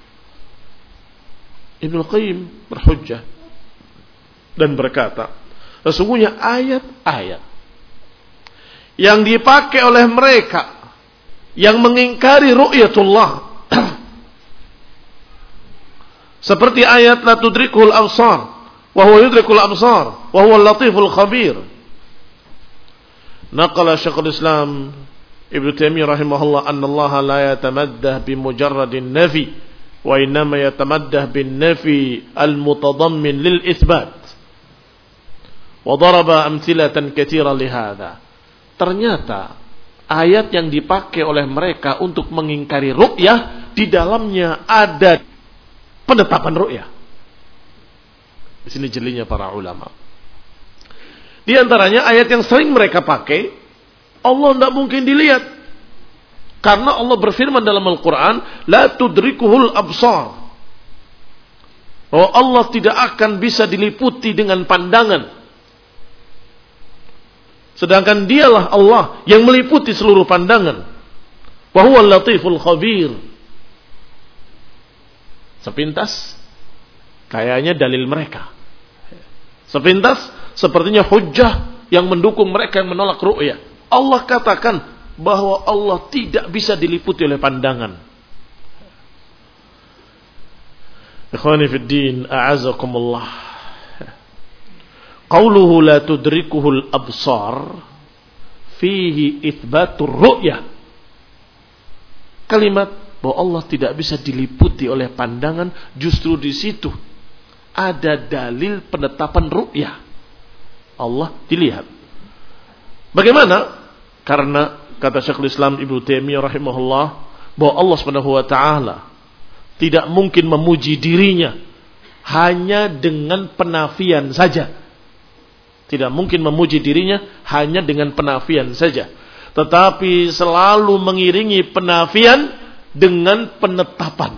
Ibnu Qayyim berhujjah dan berkata, sesungguhnya ayat-ayat yang dipakai oleh mereka yang mengingkari ru'yatullah seperti ayat la tudrikul absar wa huwa yudrikul absar wa huwa al-latiful khabir. Naqala Syekhul Islam Ibnu Taimiyah rahimahullah anna Allah la yatamaddah bi mujarradin nafi wa innama yatamaddah bin nafi al-mutadammin lil itsbat. Wa daraba amthilatan katsiran li hadha. Ternyata ayat yang dipakai oleh mereka untuk mengingkari ru'yah di dalamnya ada penetapan ru'yah. Di sini jelinya para ulama. Di antaranya ayat yang sering mereka pakai, Allah tidak mungkin dilihat. Karena Allah berfirman dalam Al-Quran, la tudrikuhul absar. Bahwa Allah tidak akan bisa diliputi dengan pandangan. Sedangkan dialah Allah yang meliputi seluruh pandangan. Wa huwal latiful khabir. Sepintas kayaknya dalil mereka. Sepintas sepertinya hujjah yang mendukung mereka yang menolak ru'yah. Allah katakan bahwa Allah tidak bisa diliputi oleh pandangan. Ikhwani fid din, a'azakumullah. Qauluhu la tudrikuhul absar fihi itsbatur ru'yah. Kalimat bahwa Allah tidak bisa diliputi oleh pandangan, justru di situ ada dalil penetapan ru'yah. Allah dilihat. Bagaimana? Karena kata Syekhul Islam Ibnu Taimiyah rahimahullah bahwa Allah Subhanahu wa taala tidak mungkin memuji dirinya hanya dengan penafian saja. Tidak mungkin memuji dirinya hanya dengan penafian saja, tetapi selalu mengiringi penafian dengan penetapan.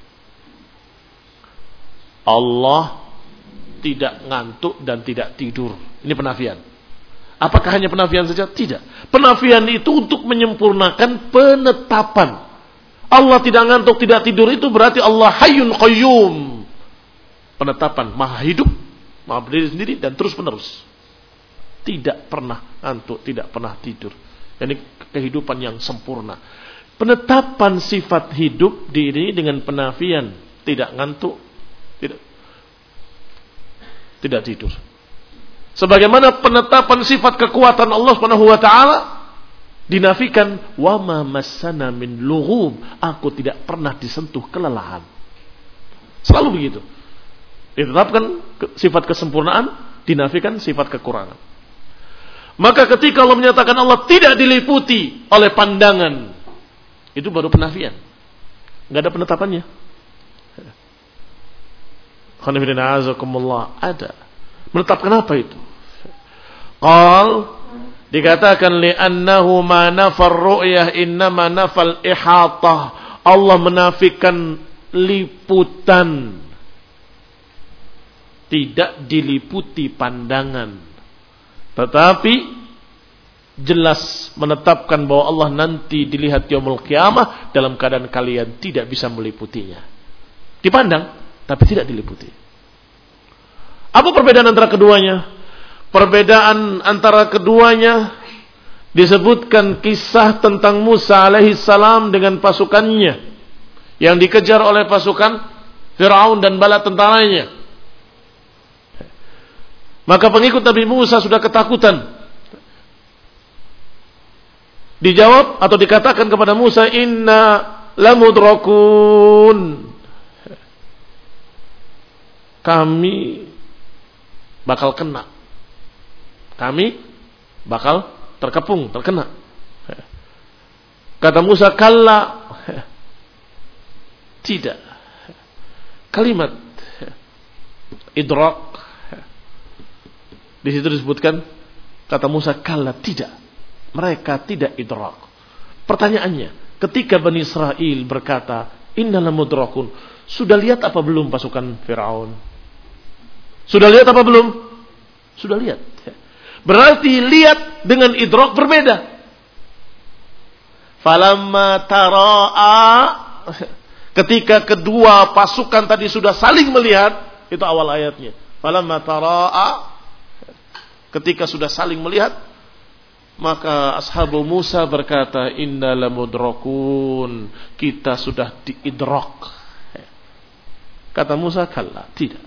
Allah tidak ngantuk dan tidak tidur. Ini penafian. Apakah hanya penafian saja? Tidak. Penafian itu untuk menyempurnakan penetapan. Allah tidak ngantuk, tidak tidur, itu berarti Allah hayyun qayyum. Penetapan, maha hidup, maha berdiri sendiri dan terus menerus. Tidak pernah ngantuk, tidak pernah tidur. Ini kehidupan yang sempurna. Penetapan sifat hidup diiringi dengan penafian, tidak ngantuk, tidak tidur. Sebagaimana penetapan sifat kekuatan Allah Subhanahu wa taala dinafikan, wa ma massana min lughub, aku tidak pernah disentuh kelelahan. Selalu begitu. Ditetapkan sifat kesempurnaan, dinafikan sifat kekurangan. Maka ketika Allah menyatakan Allah tidak diliputi oleh pandangan, itu baru penafian. Enggak ada penetapannya. Khonifidina azakumullah, ada. Menetapkan apa itu? Dikatakan li'annahu ma nafar ru'yah innama nafal ihatah. Allah menafikan liputan, tidak diliputi pandangan, tetapi jelas menetapkan bahwa Allah nanti dilihat yaumul qiyamah dalam keadaan kalian tidak bisa meliputinya. Dipandang tapi tidak diliputi. Apa perbedaan antara keduanya? Perbedaan antara keduanya disebutkan kisah tentang Musa alaihissalam dengan pasukannya yang dikejar oleh pasukan Fir'aun dan bala tentaranya. Maka pengikut Nabi Musa sudah ketakutan. Dijawab atau dikatakan kepada Musa, inna lamudrakun, kami bakal kena, kami bakal terkepung, terkena. Kata Musa, kalla, tidak. Kalimat idrak di situ disebutkan, kata Musa, kalla, tidak. Mereka tidak idrak. Pertanyaannya, ketika Bani Israel berkata, inna lamudrakun, sudah lihat apa belum pasukan Fir'aun? Sudah lihat apa belum? Sudah lihat. Berarti lihat dengan idrak berbeda. Falamma tara'a, ketika kedua pasukan tadi sudah saling melihat, itu awal ayatnya. Falamma tara'a, ketika sudah saling melihat, maka ashabu Musa berkata, inna lamudrakun, kita sudah diidrak. Kata Musa, kalla, tidak.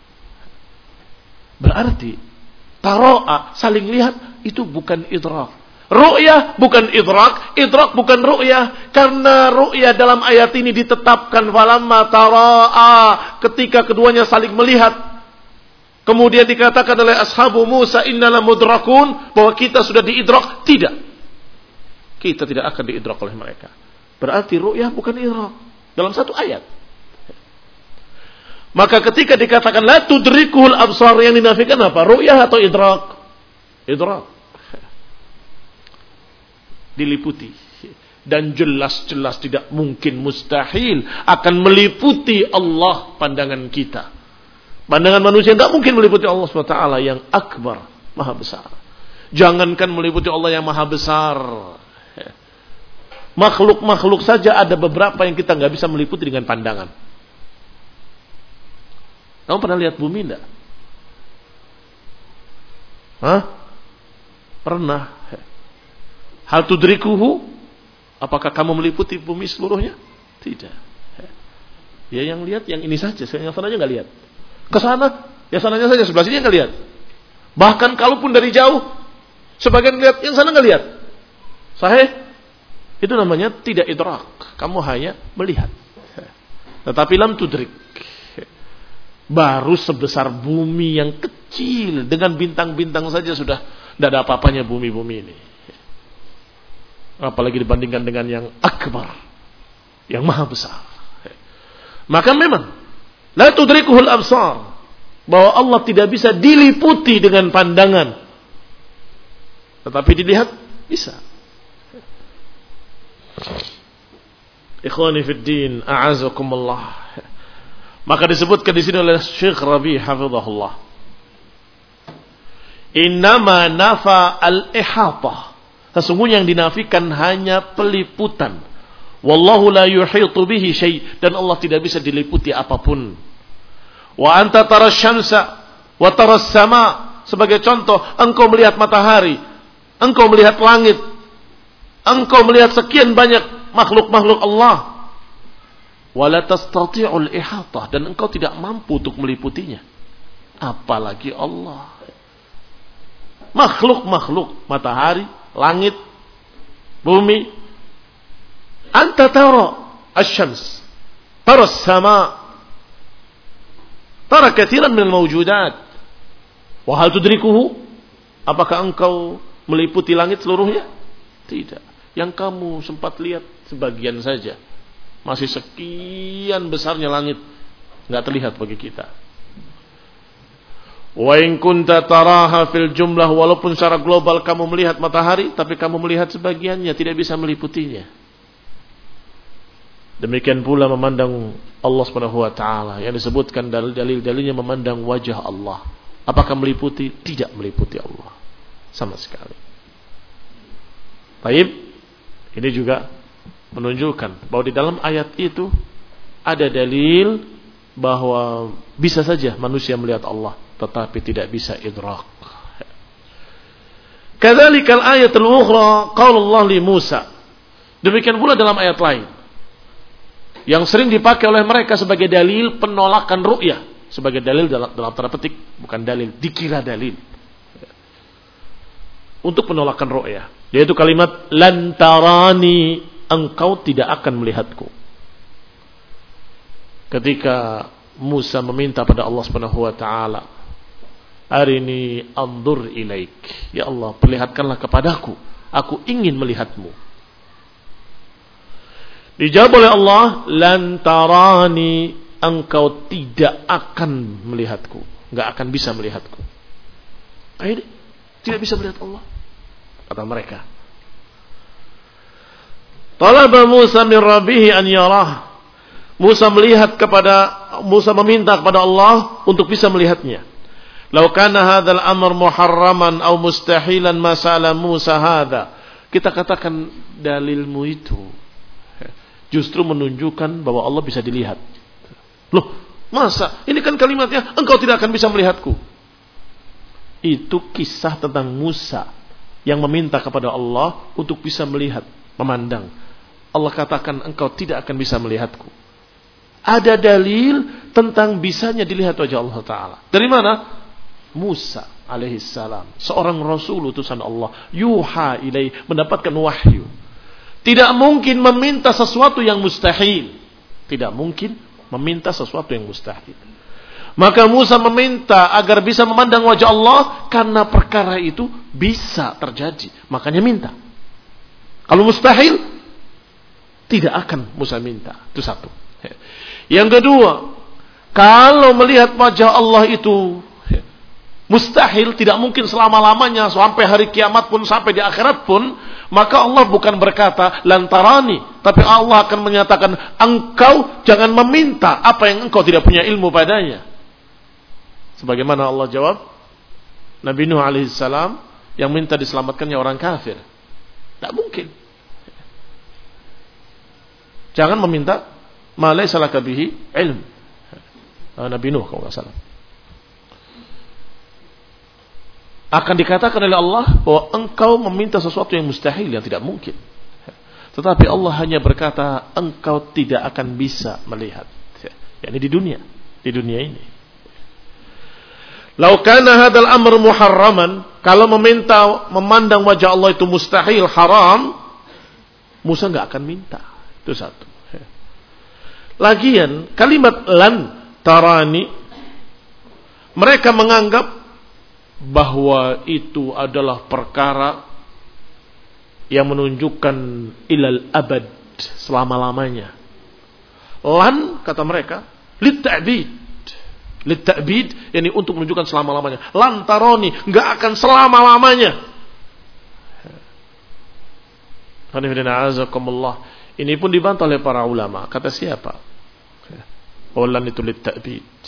Berarti taro'a, saling lihat, itu bukan idrak. Ru'yah bukan idrak, idrak bukan ru'yah. Karena ru'yah dalam ayat ini ditetapkan falamma taro'a, ketika keduanya saling melihat. Kemudian dikatakan oleh ashabu Musa, innala mudrakun, bahwa kita sudah diidrak. Tidak, kita tidak akan diidrak oleh mereka. Berarti ru'yah bukan idrak dalam satu ayat. Maka ketika dikatakan la tudrikuhul absar, yang dinafikan apa? Ru'yah atau idrak? Idrak. Diliputi. Dan jelas-jelas tidak mungkin, mustahil akan meliputi Allah pandangan kita. Pandangan manusia tidak mungkin meliputi Allah SWT yang akbar, maha besar. Jangankan meliputi Allah yang maha besar, makhluk-makhluk saja ada beberapa yang kita nggak bisa meliputi dengan pandangan. Kamu pernah lihat bumi enggak? Hah? Pernah. Hal tudrikuhu, apakah kamu meliputi bumi seluruhnya? Tidak. Ya yang lihat yang ini saja, yang sana aja nggak lihat. Ke sana, ya sananya saja, sebelah sini nggak lihat. Bahkan kalaupun dari jauh, sebagian lihat, yang sana nggak lihat. Sahih? Itu namanya tidak idrak. Kamu hanya melihat. Tetapi lam tudrik. Baru sebesar bumi yang kecil, dengan bintang-bintang saja sudah tidak ada apa-apanya bumi-bumi ini. Apalagi dibandingkan dengan yang akbar, yang maha besar. Maka memang la tudrikuhul absar, bahwa Allah tidak bisa diliputi dengan pandangan, tetapi dilihat bisa. Ikhwani fid din, a'azakumullah. Maka disebutkan di sini oleh Syekh Rabi hafizahullah, innama nafa al-ihatah, sesungguhnya yang dinafikan hanya peliputan. Wallahu la yuhitu bihi syai', dan Allah tidak bisa diliputi apapun. Wa anta taras syamsa wa taras sama, sebagai contoh, engkau melihat matahari, engkau melihat langit, engkau melihat sekian banyak makhluk-makhluk Allah. Wala tastati'ul ihatah, dan engkau tidak mampu untuk meliputinya, apalagi Allah. makhluk-makhluk, matahari, langit, bumi. Anta tara asy-syams, tara as-sama', tara katsiran min al-mawjudat. Wa hal tudrikuhu? Apakah engkau meliputi langit seluruhnya? Tidak. Yang kamu sempat lihat sebagian saja. Masih sekian besarnya langit, enggak terlihat bagi kita. Wa in kunta taraha fil jumlah, walaupun secara global kamu melihat matahari, tapi kamu melihat sebagiannya, tidak bisa meliputinya. Demikian pula memandang Allah Subhanahu wa taala yang disebutkan dalil-dalilnya memandang wajah Allah. Apakah meliputi? Tidak meliputi Allah sama sekali. Baik, ini juga menunjukkan bahwa di dalam ayat itu ada dalil bahwa bisa saja manusia melihat Allah, tetapi tidak bisa idrak. Kadzalikal ayatul ukhra qaulullah li Musa. Demikian pula dalam ayat lain yang sering dipakai oleh mereka sebagai dalil penolakan ru'yah, sebagai dalil dalam tanda petik, bukan dalil, dikira dalil untuk penolakan ru'yah, yaitu kalimat lan tarani, engkau tidak akan melihatku. Ketika Musa meminta pada Allah Subhanahu wa taala, arini anzur ilaik, ya Allah, perlihatkanlah kepadaku, aku ingin melihatmu. Dijawab oleh Allah, lan tarani, engkau tidak akan melihatku, enggak akan bisa melihatku. Akhirnya tidak bisa melihat Allah, kata mereka. Talaba Musa min rabbih an yarah. Musa meminta kepada Allah untuk bisa melihatnya. Lau kana hadzal amr muharraman aw mustahilan ma sa'ala Musa hadza. Kita katakan dalilmu itu justru menunjukkan bahwa Allah bisa dilihat. Loh, masa? Ini kan kalimatnya engkau tidak akan bisa melihatku. Itu kisah tentang Musa yang meminta kepada Allah untuk bisa melihat, memandang. Allah katakan engkau tidak akan bisa melihatku. Ada dalil tentang bisanya dilihat wajah Allah Ta'ala. Dari mana? Musa alaihissalam, seorang rasul utusan Allah, yuha ilaih, mendapatkan wahyu. Tidak mungkin meminta sesuatu yang mustahil. Tidak mungkin meminta sesuatu yang mustahil. Maka Musa meminta agar bisa memandang wajah Allah karena perkara itu bisa terjadi. Makanya minta. Kalau mustahil, tidak akan Musa minta. Itu satu. Yang kedua, kalau melihat wajah Allah itu mustahil, tidak mungkin selama-lamanya, sampai hari kiamat pun, sampai di akhirat pun, maka Allah bukan berkata lantarani, tapi Allah akan menyatakan engkau jangan meminta apa yang engkau tidak punya ilmu padanya. Sebagaimana Allah jawab Nabi Nuh alaihissalam yang minta diselamatkannya orang kafir. Tak mungkin. Jangan meminta ma laysa laka bihi ilm. Nabi Nuh kalau enggak salah. Akan dikatakan oleh Allah bahwa engkau meminta sesuatu yang mustahil, yang tidak mungkin. Tetapi Allah hanya berkata engkau tidak akan bisa melihat. Yani di dunia ini. Lau kana hadzal amr muharraman, kalau meminta memandang wajah Allah itu mustahil, haram, Musa enggak akan minta. Itu satu. Lagian kalimat lan tarani, mereka menganggap bahwa itu adalah perkara yang menunjukkan ilal abad, selama-lamanya. Lan, kata mereka, litta'bid, yani untuk menunjukkan selama-lamanya. Lan tarani, enggak akan selama-lamanya. Ini pun dibantah oleh para ulama. Kata siapa? Lan itu litta'bid.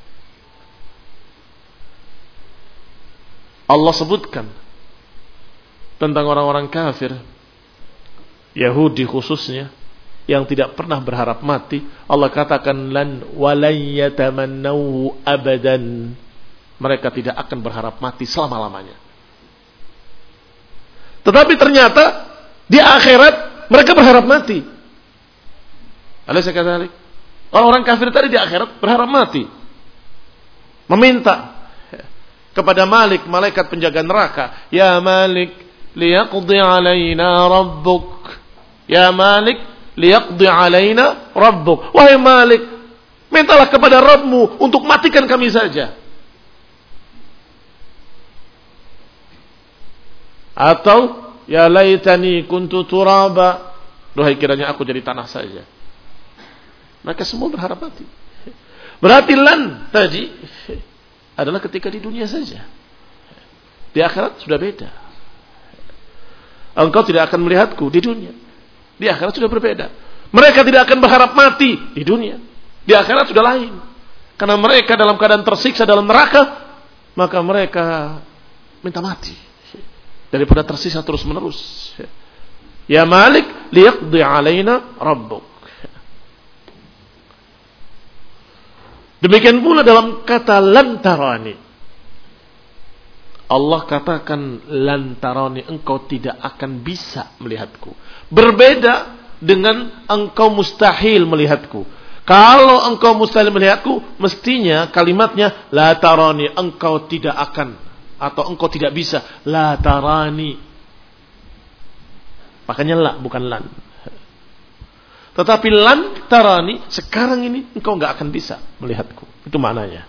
Allah sebutkan tentang orang-orang kafir, Yahudi khususnya, yang tidak pernah berharap mati. Allah katakan lan walan yatamannahu abadan, mereka tidak akan berharap mati selama-lamanya. Tetapi ternyata di akhirat mereka berharap mati. Alaysa kadzalik? Orang-orang kafir tadi di akhirat berharap mati, meminta. kepada Malik, malaikat penjaga neraka, ya Malik liyaqdi alaina rabbuk. Ya Malik liyaqdi alaina rabbuk. Wahai Malik, mintalah kepada Rabbmu untuk matikan kami saja. Atau ya laitani kuntu turaba. Duhai kiranya aku jadi tanah saja. Mereka semua berharap mati. Berarti lan tadi adalah ketika di dunia saja. Di akhirat sudah beda. Engkau tidak akan melihatku di dunia. Di akhirat sudah berbeda. Mereka tidak akan berharap mati di dunia. Di akhirat sudah lain. Karena mereka dalam keadaan tersiksa dalam neraka, maka mereka minta mati daripada tersiksa terus menerus. Ya Malik liyaqdi alaina rabbuk. Demikian pula dalam kata lantarani. Allah katakan lantarani, engkau tidak akan bisa melihatku. Berbeda dengan engkau mustahil melihatku. Kalau engkau mustahil melihatku, mestinya kalimatnya la tarani, engkau tidak akan, atau engkau tidak bisa. La tarani. Makanya la bukan lan. Tetapi lan tarani, sekarang ini engkau enggak akan bisa melihatku. Itu maknanya.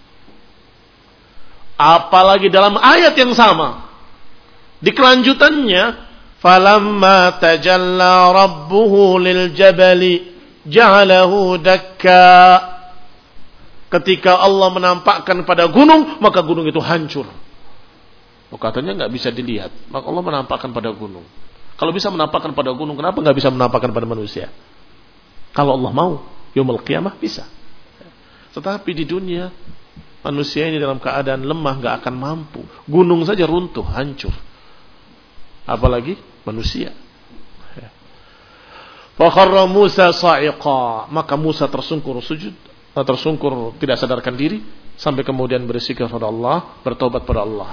Apalagi dalam ayat yang sama, di kelanjutannya, falamma tajalla rabbuhu lil jabali ja'alahu dakka. Ketika Allah menampakkan pada gunung, maka gunung itu hancur. Katanya enggak bisa dilihat, maka Allah menampakkan pada gunung. Kalau bisa menampakkan pada gunung, kenapa enggak bisa menampakkan pada manusia? Kalau Allah mau, yaumul qiyamah bisa. Tetapi di dunia, manusia ini dalam keadaan lemah, enggak akan mampu. Gunung saja runtuh, hancur. Apalagi manusia. Fa kharra Musa sa'iqa, maka Musa tersungkur sujud, tersungkur tidak sadarkan diri sampai kemudian berzikir kepada Allah, bertobat pada Allah.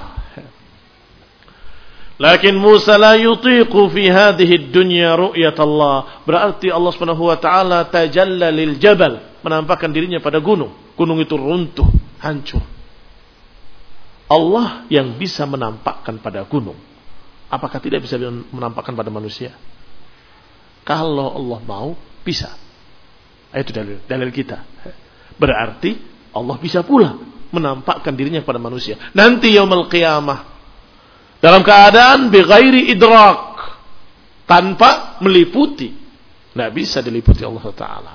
Lakin Musa la yutiqu fi hadhihi ad-dunya ru'yat Allah. Berarti Allah Subhanahu wa taala tajalla lil jabal, menampakkan dirinya pada gunung. Gunung itu runtuh, hancur. Allah yang bisa menampakkan pada gunung, apakah tidak bisa menampakkan pada manusia? Kalau Allah mau, bisa. Itu dalil kita. Berarti Allah bisa pula menampakkan dirinya kepada manusia. Nanti yaumul qiyamah, dalam keadaan bighairi idrak, tanpa meliputi. Tidak bisa diliputi Allah Ta'ala.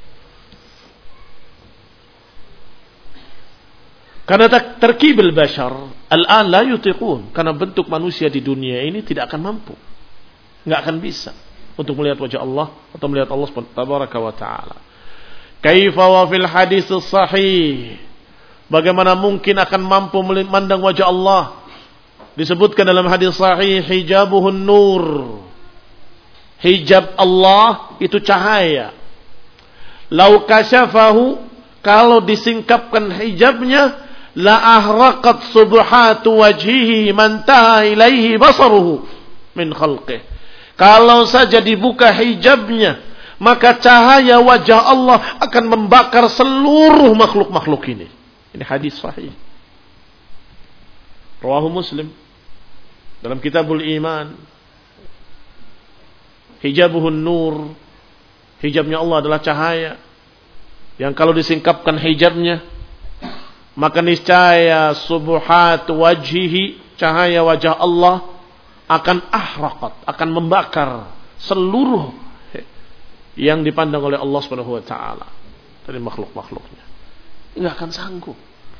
Karena terkibil bashar al-an la yutiqun, karena bentuk manusia di dunia ini tidak akan mampu, tidak akan bisa untuk melihat wajah Allah atau melihat Allah Tabaraka wa Ta'ala. Kaifa wa fil hadis sahih, bagaimana mungkin akan mampu memandang wajah Allah? Disebutkan dalam hadis sahih, hijabuhun nur, hijab Allah itu cahaya. Lau kasyafahu, kalau disingkapkan hijabnya, la ahraqat subhatu wajhihi man taha ilaihi basaruhu min khalqih. Kalau saja dibuka hijabnya, maka cahaya wajah Allah akan membakar seluruh makhluk-makhluk ini. Ini hadis sahih. Rawahu Muslim dalam Kitabul Iman. Hijabuhun nur, hijabnya Allah adalah cahaya yang kalau disingkapkan hijabnya, maka niscaya subuhat wajhihi, cahaya wajah Allah akan ahraqat, akan membakar seluruh yang dipandang oleh Allah Subhanahu wa taala dari makhluk-makhluknya. Enggak akan sanggup.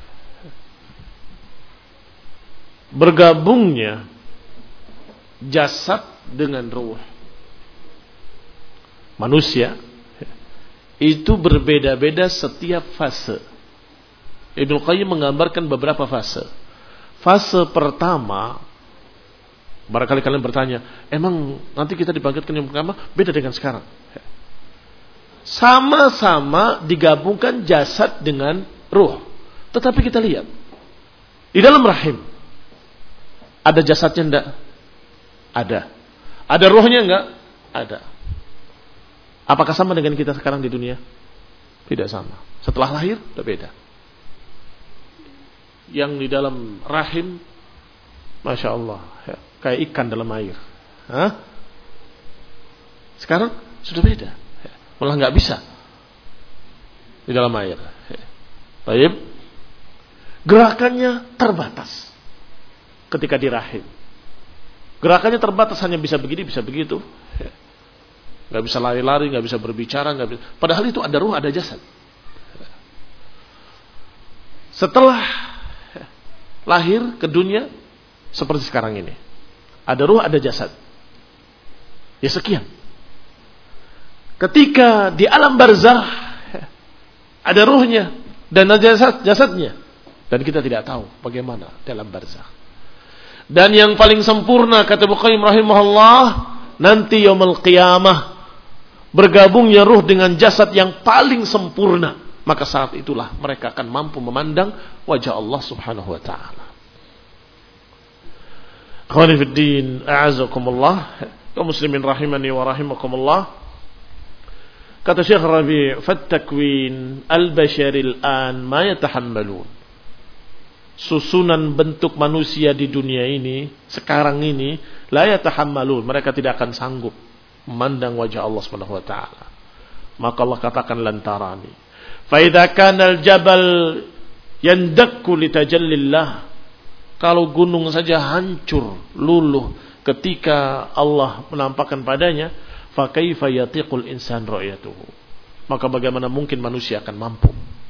Bergabungnya jasad dengan ruh manusia itu berbeda-beda setiap fase. Ibnu Qayyim menggambarkan beberapa fase. Fase pertama, barangkali kalian bertanya, emang nanti kita dibangkitkan yang pertama beda dengan sekarang? Sama-sama digabungkan jasad dengan ruh. Tetapi kita lihat di dalam rahim ada jasadnya enggak? Ada. Ada ruhnya enggak? Ada. Apakah sama dengan kita sekarang di dunia? Tidak sama. Setelah lahir, sudah beda. yang di dalam rahim, Masya Allah, ya, kayak ikan dalam air. Hah? Sekarang sudah beda, ya, malah nggak bisa di dalam air. Ya. Baik, gerakannya terbatas ketika di rahim. Gerakannya terbatas, hanya bisa begini, bisa begitu. Ya. Nggak bisa lari-lari, nggak bisa berbicara, nggak bisa. Padahal itu ada ruh, ada jasad. Setelah lahir ke dunia seperti sekarang ini, ada ruh, ada jasad. Ya sekian. Ketika di alam barzakh ada ruhnya dan ada jasadnya, dan kita tidak tahu bagaimana dalam barzakh. Dan yang paling sempurna kata Ibnu Qayyim rahimahullah, nanti yaumul qiyamah bergabungnya ruh dengan jasad yang paling sempurna, maka saat itulah mereka akan mampu memandang wajah Allah Subhanahu wa taala. Akhwani fid din, a'azakumullah, kaum muslimin rahimani wa rahimakumullah. Kata Syekh Rabi', "Fattakwin al-bashari al-an ma yatahammalun." Susunan bentuk manusia di dunia ini sekarang ini la yatahammalun, mereka tidak akan sanggup memandang wajah Allah Subhanahu wa taala. Maka Allah katakan lantarani. Fa idza kana al-jabal yandakku litajallillah, kalau gunung saja hancur luluh ketika Allah menampakkan padanya, fa kaifa yatiqul insan ra'yatuhu, maka bagaimana mungkin manusia akan mampu.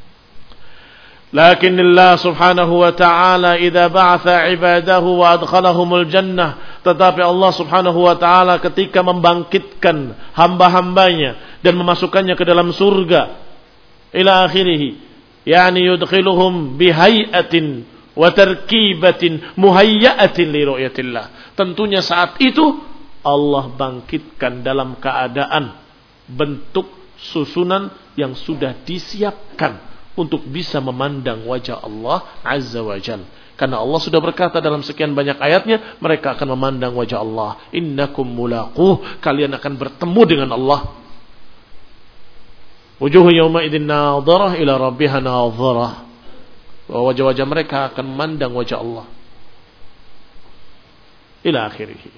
Lakin Allah Subhanahu wa ta'ala idza ba'atha 'ibadahu wa adkhalahumul jannah, tetapi Allah Subhanahu wa ta'ala ketika membangkitkan hamba-hambanya dan memasukkannya ke dalam surga, ila akhirih, yani yudkhiluhum bihay'atin wa tarkibatin muhayya'atin li ru'yatillah. Tentunya saat itu Allah bangkitkan dalam keadaan bentuk susunan yang sudah disiapkan untuk bisa memandang wajah Allah Azza wa Jalla. Karena Allah sudah berkata dalam sekian banyak ayatnya, mereka akan memandang wajah Allah. Innakum mulaquh, kalian akan bertemu dengan Allah. Wujuhu yawma idzin nadharah ila rabbiha nadharah. Wajah-wajah mereka akan memandang wajah Allah. Ila akhirih.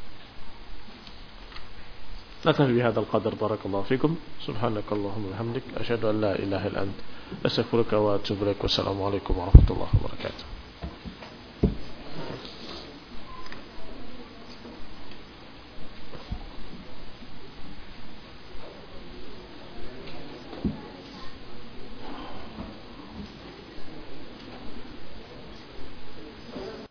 نكتفي بهذا القدر. بارك الله فيكم. سبحانك اللهم وبحمدك أشهد أن لا إله إلا أنت أستغفرك وأتوب إليك. والسلام عليكم ورحمة الله وبركاته.